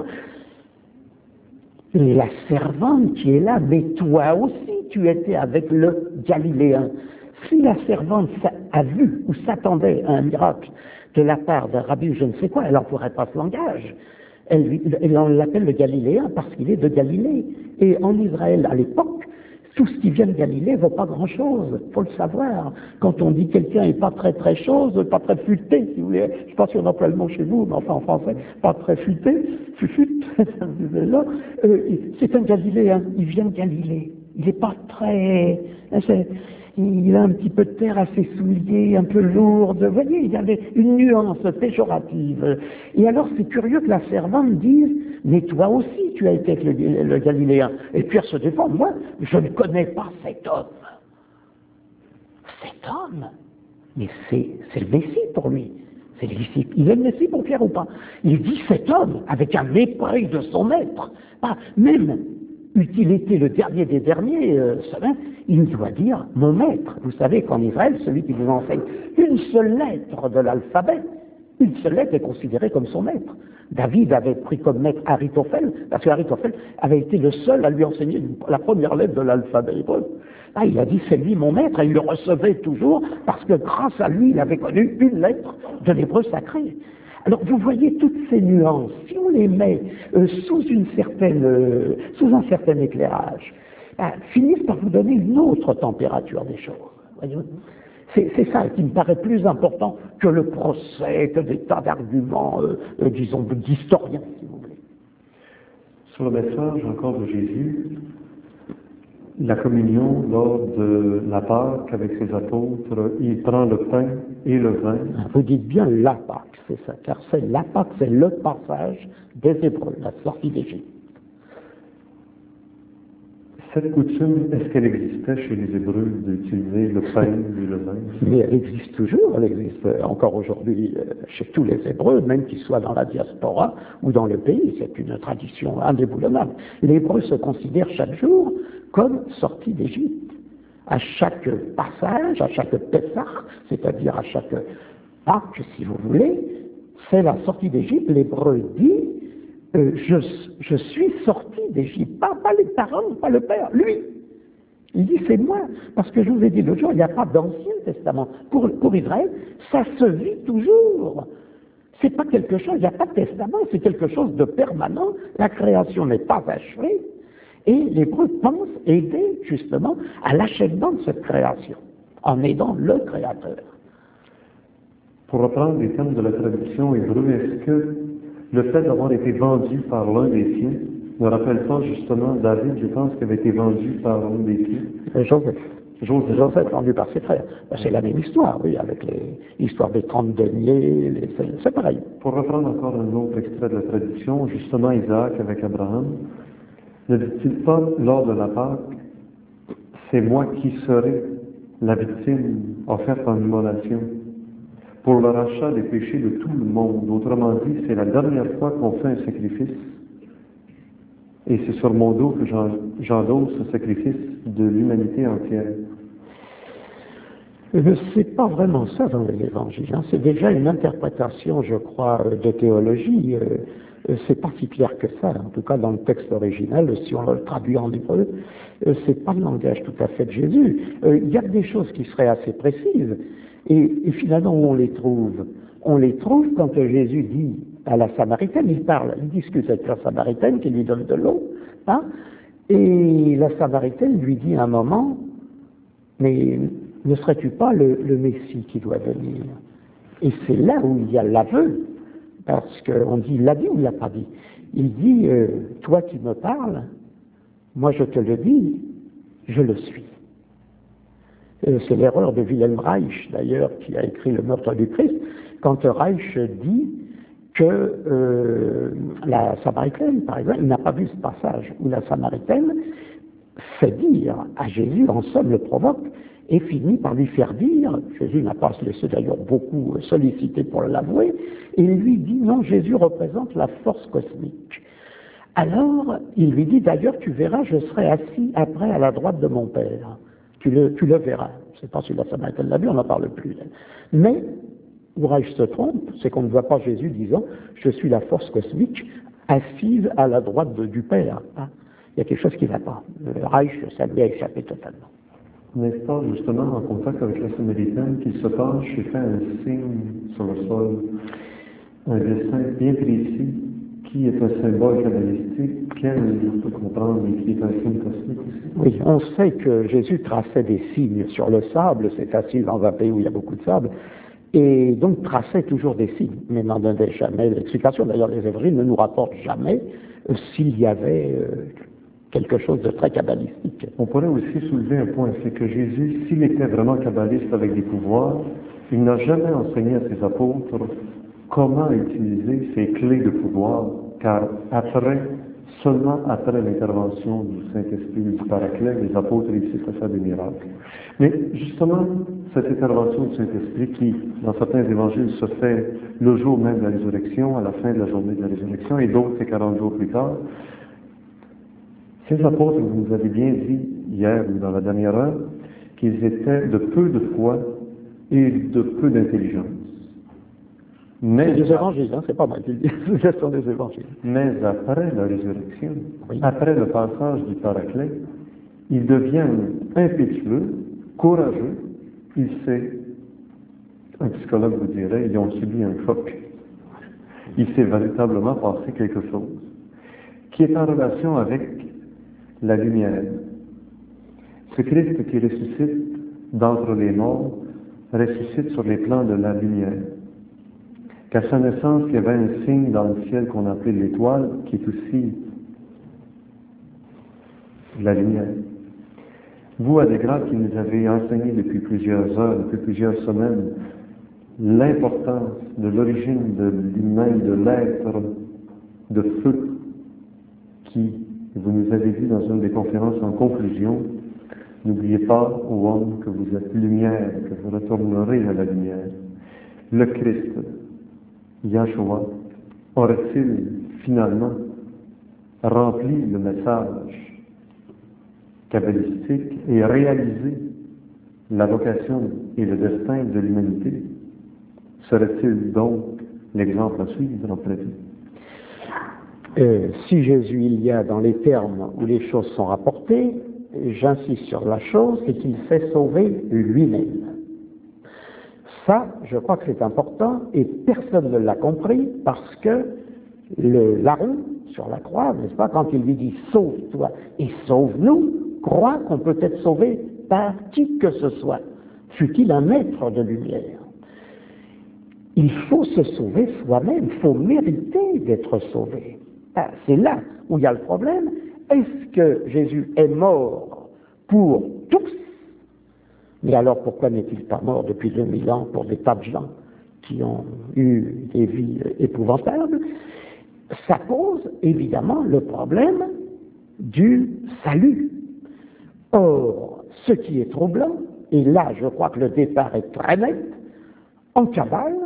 Et la servante qui est là, mais toi aussi, tu étais avec le Galiléen. Si la servante a vu ou s'attendait à un miracle de la part d'un rabbi, je ne sais quoi, elle n'emploierait pas ce langage. Elle, elle l'appelle le Galiléen parce qu'il est de Galilée. Et en Israël, à l'époque, tout ce qui vient de Galilée ne vaut pas grand-chose, il faut le savoir. Quand on dit quelqu'un n'est pas très très chose, pas très futé, si vous voulez, je ne sais pas si on emploie le mot chez vous, mais enfin en français, pas très futé, fufut, euh, c'est un Galiléen, il vient de Galilée, il n'est pas très... Il a un petit peu de terre à ses souliers, un peu lourde, vous voyez, il y avait une nuance péjorative. Et alors c'est curieux que la servante dise, mais toi aussi tu as été avec le, le Galiléen. Et Pierre se défend, moi je ne connais pas cet homme. Cet homme, mais c'est, c'est le Messie pour lui, c'est le disciple. Il est le Messie pour Pierre ou pas? Il dit cet homme avec un mépris de son maître, pas même. Eût-il été le dernier des derniers, euh, il doit dire mon maître. Vous savez qu'en Israël, celui qui vous enseigne une seule lettre de l'alphabet, Une seule lettre est considérée comme son maître. David avait pris comme maître Ahitophel, parce que Ahitophel avait été le seul à lui enseigner la première lettre de l'alphabet hébreu. Là, il a dit, c'est lui mon maître, et il le recevait toujours, parce que grâce à lui, il avait connu une lettre de l'hébreu sacré. Alors, vous voyez toutes ces nuances, si on les met euh, sous, une certaine, euh, sous un certain éclairage, bah, finissent par vous donner une autre température des choses. Voyez-vous. C'est, c'est ça qui me paraît plus important que le procès, que des tas d'arguments, euh, euh, disons, d'historiens, si vous voulez. Sur le message encore de Jésus, la communion lors de la Pâque avec ses apôtres, il prend le pain et le vin. Vous dites bien la Pâque, c'est ça, car c'est la Pâque, c'est le passage des Hébreux, la sortie d'Égypte. Cette coutume, est-ce qu'elle existait chez les Hébreux d'utiliser le pain et le vin? Mais elle existe toujours, elle existe encore aujourd'hui chez tous les Hébreux, même qu'ils soient dans la diaspora ou dans le pays. C'est une tradition indéboulonnable. Les Hébreux se considèrent chaque jour comme sortis d'Égypte. À chaque passage, à chaque Pessah, c'est-à-dire à chaque Pâques, si vous voulez, c'est la sortie d'Égypte. L'Hébreu dit euh, je, je suis sorti d'Égypte, pas, pas les parents, pas le père, lui. Il dit c'est moi, parce que je vous ai dit l'autre jour, il n'y a pas d'Ancien Testament. Pour, pour Israël, ça se vit toujours. C'est pas quelque chose, il n'y a pas de testament, c'est quelque chose de permanent. La création n'est pas achevée. Et l'Hébreu pense aider justement à l'achèvement de cette création, en aidant le Créateur. Pour reprendre les termes de la traduction hébreu, est-ce que le fait d'avoir été vendu par l'un des siens ne rappelle pas justement David, je pense, qui avait été vendu par l'un des siens? Joseph. Joseph. Joseph vendu par ses frères. Ben, c'est la même histoire, oui, avec l'histoire des trente deniers, les, c'est pareil. Pour reprendre encore un autre extrait de la traduction, justement Isaac avec Abraham, ne dit-il pas lors de la Pâque, c'est moi qui serai la victime offerte en immolation pour le rachat des péchés de tout le monde. Autrement dit, c'est la dernière fois qu'on fait un sacrifice. Et c'est sur mon dos que j'endosse ce sacrifice de l'humanité entière. C'est pas vraiment ça dans les évangiles. Hein. C'est déjà une interprétation, je crois, de théologie. C'est pas si clair que ça. En tout cas, dans le texte original, si on le traduit en hébreu, c'est pas le langage tout à fait de Jésus. Il y a des choses qui seraient assez précises. Et, et finalement, où on les trouve? On les trouve quand Jésus dit à la Samaritaine, il parle, il discute avec la Samaritaine qui lui donne de l'eau, hein, et la Samaritaine lui dit à un moment, mais ne serais-tu pas le, le Messie qui doit venir? Et c'est là où il y a l'aveu, parce qu'on dit, il l'a dit ou il l'a pas dit? Il dit, euh, toi qui me parles, moi je te le dis, je le suis. Euh, c'est l'erreur de Wilhelm Reich, d'ailleurs, qui a écrit Le meurtre du Christ, quand Reich dit que euh, la Samaritaine, par exemple, il n'a pas vu ce passage où la Samaritaine fait dire à Jésus, en somme le provoque, et finit par lui faire dire, Jésus n'a pas se laissé d'ailleurs beaucoup solliciter pour l'avouer, et il lui dit, non, Jésus représente la force cosmique. Alors, il lui dit, d'ailleurs, tu verras, je serai assis après à la droite de mon Père. Tu le, tu le verras. Je ne sais pas si la Samaritaine l'a vu, on n'en parle plus. Mais, où Reich se trompe, c'est qu'on ne voit pas Jésus disant, je suis la force cosmique assise à la droite de, du Père. Hein. Il y a quelque chose qui ne va pas. Reich, ça lui a échappé totalement. N'est-ce pas justement en contact avec la Samaritaine qu'il se penche et fait un signe sur le sol, un dessin bien précis, qui est un symbole kabbalistique, quel on peut comprendre, mais qui est un signe cosmique aussi? Oui, on sait que Jésus traçait des signes sur le sable, c'est facile dans un pays où il y a beaucoup de sable, et donc traçait toujours des signes, mais n'en donnait jamais l'explication. D'ailleurs, les évangiles ne nous rapportent jamais euh, s'il y avait euh, quelque chose de très kabbalistique. On pourrait aussi soulever un point, c'est que Jésus, s'il était vraiment kabbaliste avec des pouvoirs, il n'a jamais enseigné à ses apôtres comment utiliser ces clés de pouvoir, car après, seulement après l'intervention du Saint-Esprit, du Paraclet, les apôtres réussissent à faire des miracles. Mais justement, cette intervention du Saint-Esprit qui, dans certains évangiles, se fait le jour même de la résurrection, à la fin de la journée de la résurrection, et d'autres, c'est quarante jours plus tard. Ces apôtres, vous nous avez bien dit hier ou dans la dernière heure, qu'ils étaient de peu de foi et de peu d'intelligence. Mais, c'est des évangiles, hein, c'est pas moi qui le dis, ce sont des évangiles. mais après la résurrection, Oui. après le passage du Paraclet, ils deviennent impétueux, courageux, ils sait, un psychologue vous dirait, ils ont subi un choc. Il s'est véritablement passé quelque chose qui est en relation avec la lumière. Ce Christ qui ressuscite d'entre les morts ressuscite sur les plans de la lumière. Qu'à sa naissance, il y avait un signe dans le ciel qu'on appelait l'étoile, qui est aussi la lumière. Vous, à des grades qui nous avez enseigné depuis plusieurs heures, depuis plusieurs semaines, l'importance de l'origine de l'humain, de l'être de feu, qui, vous nous avez dit dans une des conférences en conclusion, n'oubliez pas, ô homme, que vous êtes lumière, que vous retournerez à la lumière. Le Christ, Yahshua, aurait-il finalement rempli le message kabbalistique et réalisé la vocation et le destin de l'humanité? Serait-il donc l'exemple à suivre en pratique? Euh, si Jésus il y a dans les termes où les choses sont rapportées, j'insiste sur la chose, c'est qu'il s'est sauvé lui-même. Ça, je crois que c'est important, et personne ne l'a compris, parce que le larron, sur la croix, n'est-ce pas, quand il lui dit « sauve-toi et sauve-nous », croit qu'on peut être sauvé par qui que ce soit, fût-il un être de lumière. Il faut se sauver soi-même, il faut mériter d'être sauvé. Ah, c'est là où il y a le problème. Est-ce que Jésus est mort pour tous? Mais alors pourquoi n'est-il pas mort depuis deux mille ans pour des tas de gens qui ont eu des vies épouvantables? Ça pose évidemment le problème du salut. Or, ce qui est troublant, et là je crois que le départ est très net, en Kabbale,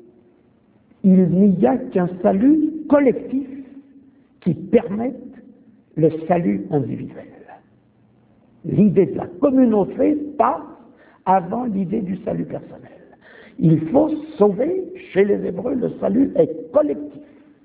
il n'y a qu'un salut collectif qui permette le salut individuel. L'idée de la communauté passe avant l'idée du salut personnel. Il faut sauver, chez les Hébreux, le salut est collectif.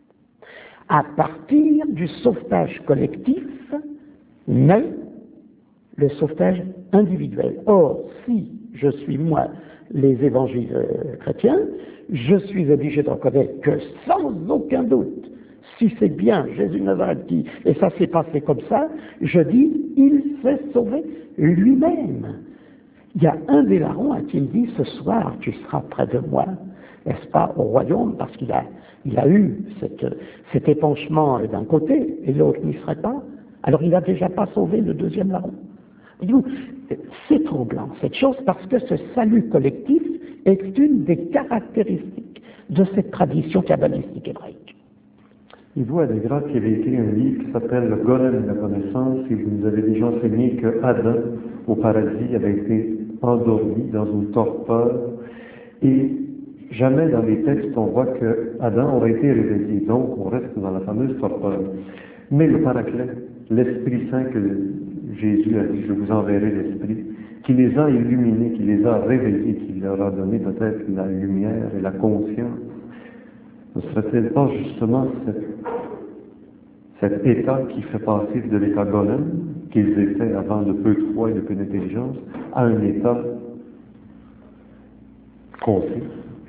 À partir du sauvetage collectif, naît le sauvetage individuel. Or, si je suis, moi, les évangiles chrétiens, je suis obligé de reconnaître que, sans aucun doute, si c'est bien Jésus de Nazareth qui, et ça s'est passé comme ça, je dis, il s'est sauvé lui-même. Il y a un des larrons à qui il dit, ce soir tu seras près de moi, n'est-ce pas, au royaume, parce qu'il a, il a eu cette, cet épanchement d'un côté, et l'autre n'y serait pas. Alors il n'a déjà pas sauvé le deuxième larron. C'est troublant, cette chose, parce que ce salut collectif est une des caractéristiques de cette tradition kabbalistique hébraïque. Il vous, à des grades, qui avait écrit un livre qui s'appelle Le Golem de la connaissance, et vous nous avez déjà enseigné que Adam, au paradis, avait été endormi dans une torpeur, et jamais dans les textes on voit que Adam aurait été réveillé, donc on reste dans la fameuse torpeur. Mais le Paraclet, l'Esprit Saint que Jésus a dit, je vous enverrai l'Esprit, qui les a illuminés, qui les a réveillés, qui leur a donné peut-être la lumière et la conscience, ne serait-il pas justement cette, cet état qui fait passer de l'état golem, qu'ils étaient avant de peu de foi et de peu d'intelligence, à un état conscient?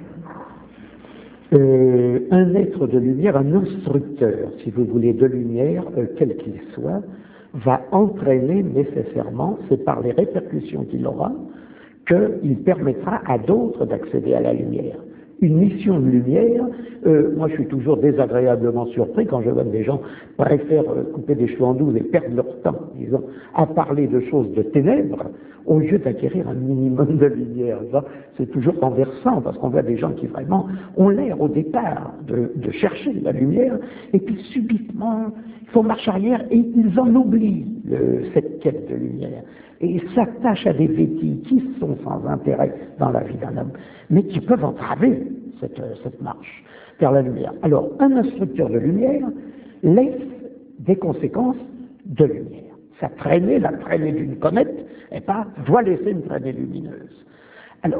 Euh, un être de lumière, un instructeur, si vous voulez, de lumière, euh, quel qu'il soit, va entraîner nécessairement, c'est par les répercussions qu'il aura, qu'il permettra à d'autres d'accéder à la lumière. Une mission de lumière, euh, moi je suis toujours désagréablement surpris quand je vois que des gens préfèrent euh, couper des cheveux en douze et perdre leur temps, disons, à parler de choses de ténèbres, au lieu d'acquérir un minimum de lumière. Ça, c'est toujours renversant, parce qu'on voit des gens qui vraiment ont l'air au départ de, de chercher la lumière, et puis subitement, ils font marche arrière et ils en oublient le, cette quête de lumière. Et s'attachent à des vétilles qui sont sans intérêt dans la vie d'un homme, mais qui peuvent entraver cette, cette marche vers la lumière. Alors, un instructeur de lumière laisse des conséquences de lumière. Sa traînée, la traînée d'une comète, eh ben, doit laisser une traînée lumineuse. Alors,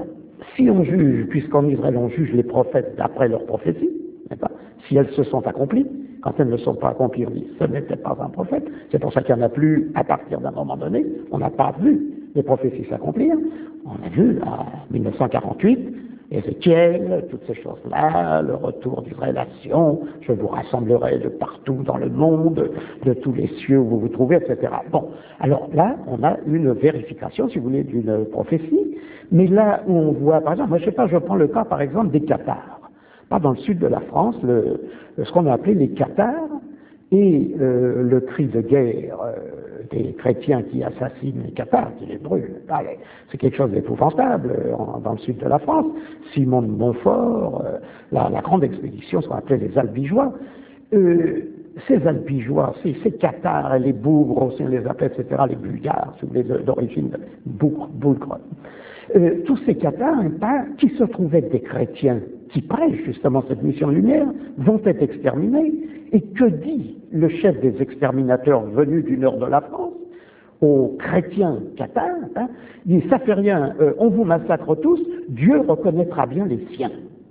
si on juge, puisqu'en Israël on juge les prophètes d'après leurs prophéties, n'est-ce pas, si elles se sont accomplies, quand elles ne sont pas accomplies, on dit ce n'était pas un prophète, c'est pour ça qu'il n'y en a plus à partir d'un moment donné, on n'a pas vu les prophéties s'accomplir, on a vu en mille neuf cent quarante-huit, Ézéchiel, toutes ces choses-là, le retour d'Israël à Sion, je vous rassemblerai de partout dans le monde, de tous les cieux où vous vous trouvez, et cetera. Bon, alors là, on a une vérification, si vous voulez, d'une prophétie, mais là où on voit, par exemple, moi je sais pas, je prends le cas, par exemple, des Cathares. Pas dans le sud de la France, le, ce qu'on a appelé les Cathares, et euh, le cri de guerre euh, des chrétiens qui assassinent les Cathares, qui les brûlent, allez, c'est quelque chose d'épouvantable euh, dans le sud de la France. Simon de Montfort, euh, la, la grande expédition, ce qu'on appelait les Albigeois, euh, ces Albigeois, ces, ces Cathares, les Bougres aussi on les appelle, et cetera, les Bulgares, si vous voulez, d'origine Bougre, Bougre. Euh, tous ces Cathares, hein, qui se trouvaient être des chrétiens qui prêchent justement cette mission de lumière, vont être exterminés. Et que dit le chef des exterminateurs venus du nord de la France aux chrétiens cathares? Hein, il dit, ça fait rien, euh, on vous massacre tous, Dieu reconnaîtra bien les siens.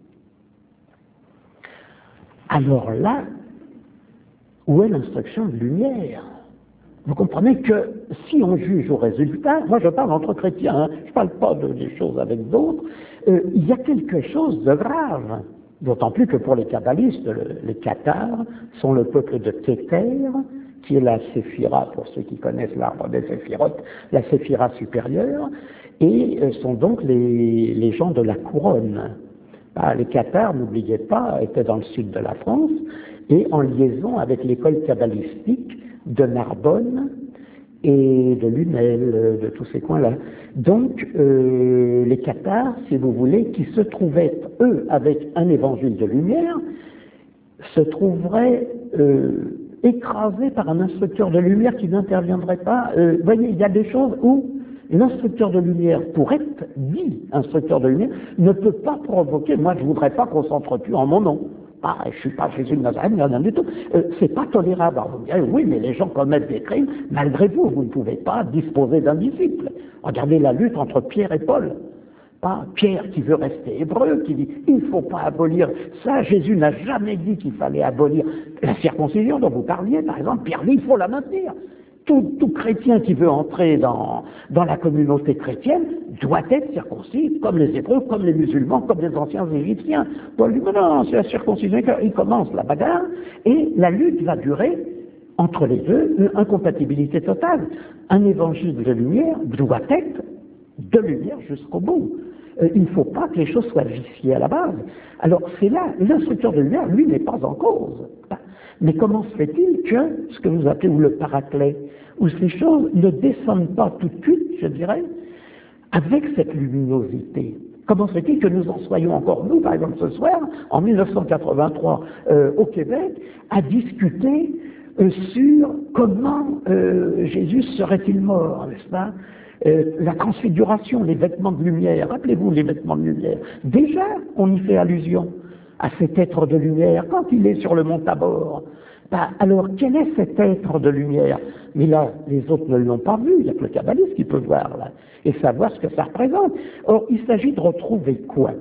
Alors là, où est l'instruction de lumière? Vous comprenez que si on juge au résultat, moi je parle entre chrétiens, hein, je ne parle pas de, des choses avec d'autres, euh, il y a quelque chose de grave, d'autant plus que pour les kabbalistes, le, les cathares sont le peuple de Kéter, qui est la séphira, pour ceux qui connaissent l'arbre des séphirotes, la séphira supérieure, et euh, sont donc les, les gens de la couronne. Ah, les cathares, n'oubliez pas, étaient dans le sud de la France, et en liaison avec l'école kabbalistique de Narbonne et de Lunel, de tous ces coins-là. Donc, euh, les cathares, si vous voulez, qui se trouvaient, eux, avec un évangile de lumière, se trouveraient euh, écrasés par un instructeur de lumière qui n'interviendrait pas. Euh, vous voyez, il y a des choses où l'instructeur de lumière, pour être dit instructeur de lumière, ne peut pas provoquer, moi je ne voudrais pas qu'on s'entretue en mon nom. Ah, je ne suis pas Jésus de Nazareth, rien du tout. Euh, c'est pas tolérable. Alors vous me direz, oui, mais les gens commettent des crimes, malgré vous, vous ne pouvez pas disposer d'un disciple. Regardez la lutte entre Pierre et Paul. Pas Pierre qui veut rester hébreu, qui dit, il ne faut pas abolir ça. Jésus n'a jamais dit qu'il fallait abolir la circoncision dont vous parliez, par exemple. Pierre dit, il faut la maintenir. Tout, tout chrétien qui veut entrer dans, dans la communauté chrétienne doit être circoncis, comme les Hébreux, comme les musulmans, comme les anciens Égyptiens. Paul dit, mais non, c'est la circoncision, il commence la bagarre, et la lutte va durer entre les deux, une incompatibilité totale. Un évangile de lumière doit être de lumière jusqu'au bout. Euh, il ne faut pas que les choses soient viciées à la base. Alors c'est là, l'instructeur de lumière, lui, n'est pas en cause. Mais comment se fait-il que, ce que vous appelez ou le paraclet, où ces choses ne descendent pas tout de suite, je dirais, avec cette luminosité? Comment se fait-il que nous en soyons encore, nous, par exemple, ce soir, en mille neuf cent quatre-vingt-trois, euh, au Québec, à discuter euh, sur comment euh, Jésus serait-il mort, n'est-ce pas? Euh, la transfiguration, les vêtements de lumière, rappelez-vous les vêtements de lumière. Déjà, on y fait allusion à cet être de lumière, quand il est sur le mont Tabor. Ben, alors, quel est cet être de lumière? Mais là, les autres ne l'ont pas vu, il n'y a que le kabbaliste qui peut voir, là, et savoir ce que ça représente. Or, il s'agit de retrouver quoi?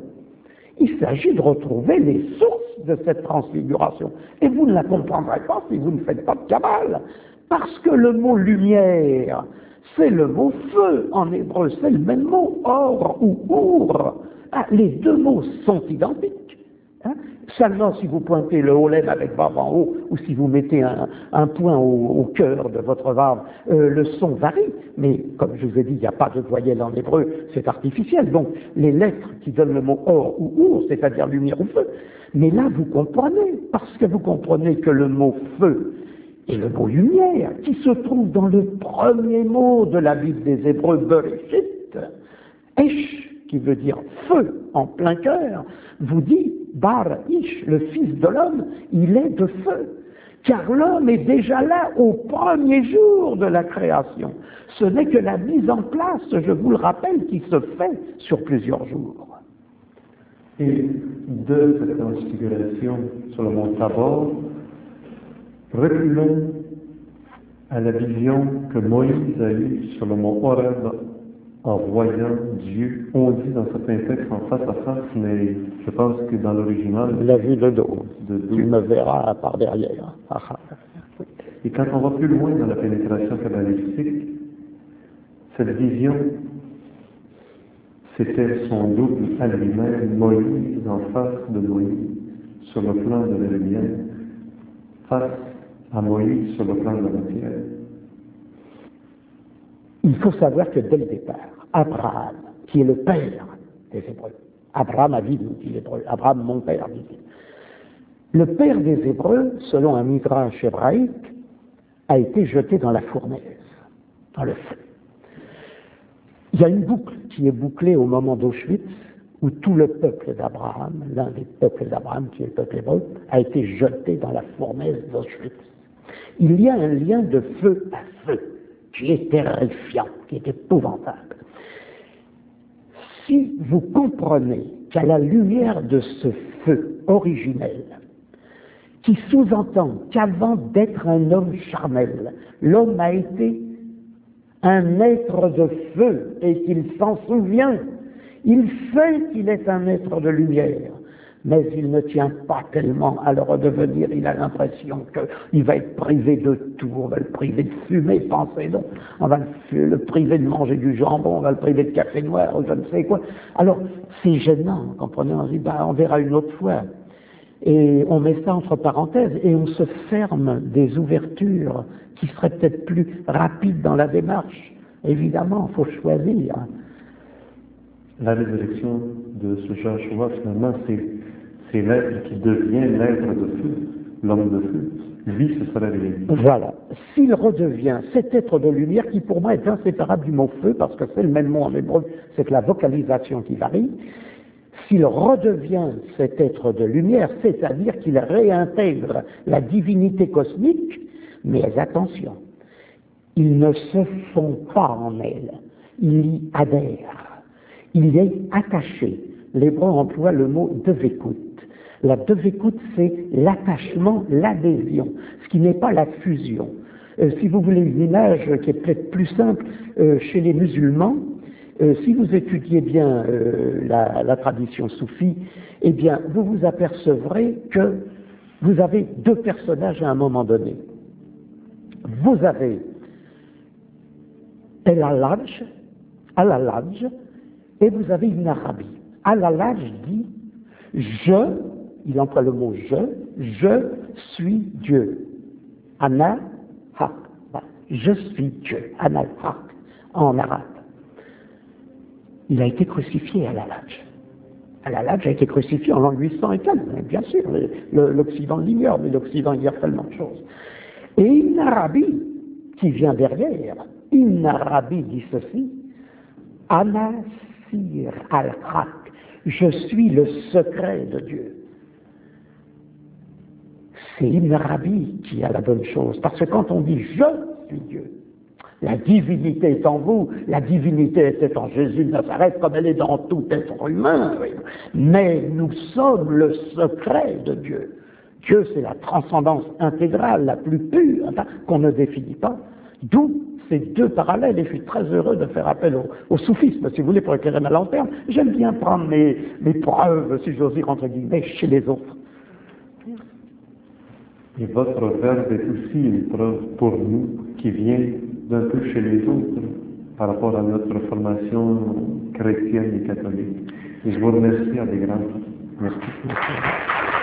Il s'agit de retrouver les sources de cette transfiguration. Et vous ne la comprendrez pas si vous ne faites pas de Kabbale. Parce que le mot lumière, c'est le mot feu en hébreu, c'est le même mot, or ou our. Ah, les deux mots sont identiques. Hein? Seulement si vous pointez le holem avec vav en haut, ou si vous mettez un, un point au, au cœur de votre vav, euh, le son varie, mais comme je vous ai dit, il n'y a pas de voyelle en hébreu, c'est artificiel, donc les lettres qui donnent le mot or ou our, c'est-à-dire lumière ou feu, mais là vous comprenez, parce que vous comprenez que le mot feu et le mot lumière, qui se trouve dans le premier mot de la Bible des Hébreux, Bereshit, Esh, qui veut dire feu en plein cœur, vous dit Bar Ish, le fils de l'homme, il est de feu. Car l'homme est déjà là au premier jour de la création. Ce n'est que la mise en place, je vous le rappelle, qui se fait sur plusieurs jours. Et de cette transfiguration sur le mont Tabor, reculons à la vision que Moïse a eue sur le mont Horeb en voyant Dieu. On dit dans certains textes en face à face, mais je pense que dans l'original... La vue de dos. De dos. Tu me verras par derrière. Ah, ah. Et quand on va plus loin dans la pénétration kabbalistique, cette vision, c'était son double à lui-même, Moïse en face de Moïse, sur le plan de la lumière, face à Moïse sur le plan de la matière. Il faut savoir que dès le départ, Abraham, qui est le père des Hébreux, Abraham a dit, dit l'Hébreu, Abraham mon père, dit-il. Le père des Hébreux, selon un midrash hébraïque, a été jeté dans la fournaise, dans le feu. Il y a une boucle qui est bouclée au moment d'Auschwitz, où tout le peuple d'Abraham, l'un des peuples d'Abraham, qui est le peuple hébreu, a été jeté dans la fournaise d'Auschwitz. Il y a un lien de feu à feu, qui est terrifiant, qui est épouvantable. Si vous comprenez qu'à la lumière de ce feu originel, qui sous-entend qu'avant d'être un homme charnel, l'homme a été un être de feu et qu'il s'en souvient, il sait qu'il est un être de lumière, mais il ne tient pas tellement à le redevenir. Il a l'impression qu'il va être privé de tout. On va le priver de fumer, pensez donc. On va le, le priver de manger du jambon, on va le priver de café noir, ou je ne sais quoi. Alors, c'est gênant, comprenez, on dit, bah, on verra une autre fois. Et on met ça entre parenthèses, et on se ferme des ouvertures qui seraient peut-être plus rapides dans la démarche. Évidemment, il faut choisir. La résurrection de ce Joshua, finalement, c'est, c'est l'être qui devient l'être de feu, l'homme de feu. Lui, ce sera réveillé. Voilà. S'il redevient cet être de lumière, qui pour moi est inséparable du mot feu, parce que c'est le même mot en hébreu, c'est que la vocalisation qui varie, s'il redevient cet être de lumière, c'est-à-dire qu'il réintègre la divinité cosmique, mais attention, il ne se fond pas en elle, il y adhère, il est attaché. L'hébreu emploie le mot devekut. La devekut, c'est l'attachement, l'adhésion, ce qui n'est pas la fusion. Euh, si vous voulez une image qui est peut-être plus simple, euh, chez les musulmans, Euh, si vous étudiez bien euh, la, la tradition soufie, eh bien, vous vous apercevrez que vous avez deux personnages à un moment donné. Vous avez Al-Alaj, Al-Alaj, et vous avez Ibn Arabi. Al-Alaj dit « je », il emploie le mot « je »,« je suis Dieu ». Ana haq, je suis Dieu, Ana haq, en arabe. Il a été crucifié à Al-Alaj. Al-Alaj a été crucifié en l'an huit cent et quelques, bien sûr, l'Occident l'ignore, mais l'Occident ignore tellement de choses. Et Ibn Arabi, qui vient derrière, Ibn Arabi dit ceci, Ana sir al-haq, je suis le secret de Dieu. C'est Ibn Arabi qui a la bonne chose, parce que quand on dit je suis Dieu, la divinité est en vous, la divinité était en Jésus de Nazareth comme elle est dans tout être humain. Oui. Mais nous sommes le secret de Dieu. Dieu, c'est la transcendance intégrale, la plus pure, enfin, qu'on ne définit pas. D'où ces deux parallèles, et je suis très heureux de faire appel au, au soufisme, si vous voulez, pour éclairer ma lanterne. J'aime bien prendre mes, mes preuves, si j'ose dire, entre guillemets, chez les autres. Et votre verbe est aussi une preuve pour nous qui vient d'un peu chez les autres par rapport à notre formation chrétienne et catholique. Et je vous remercie à des grands. Merci.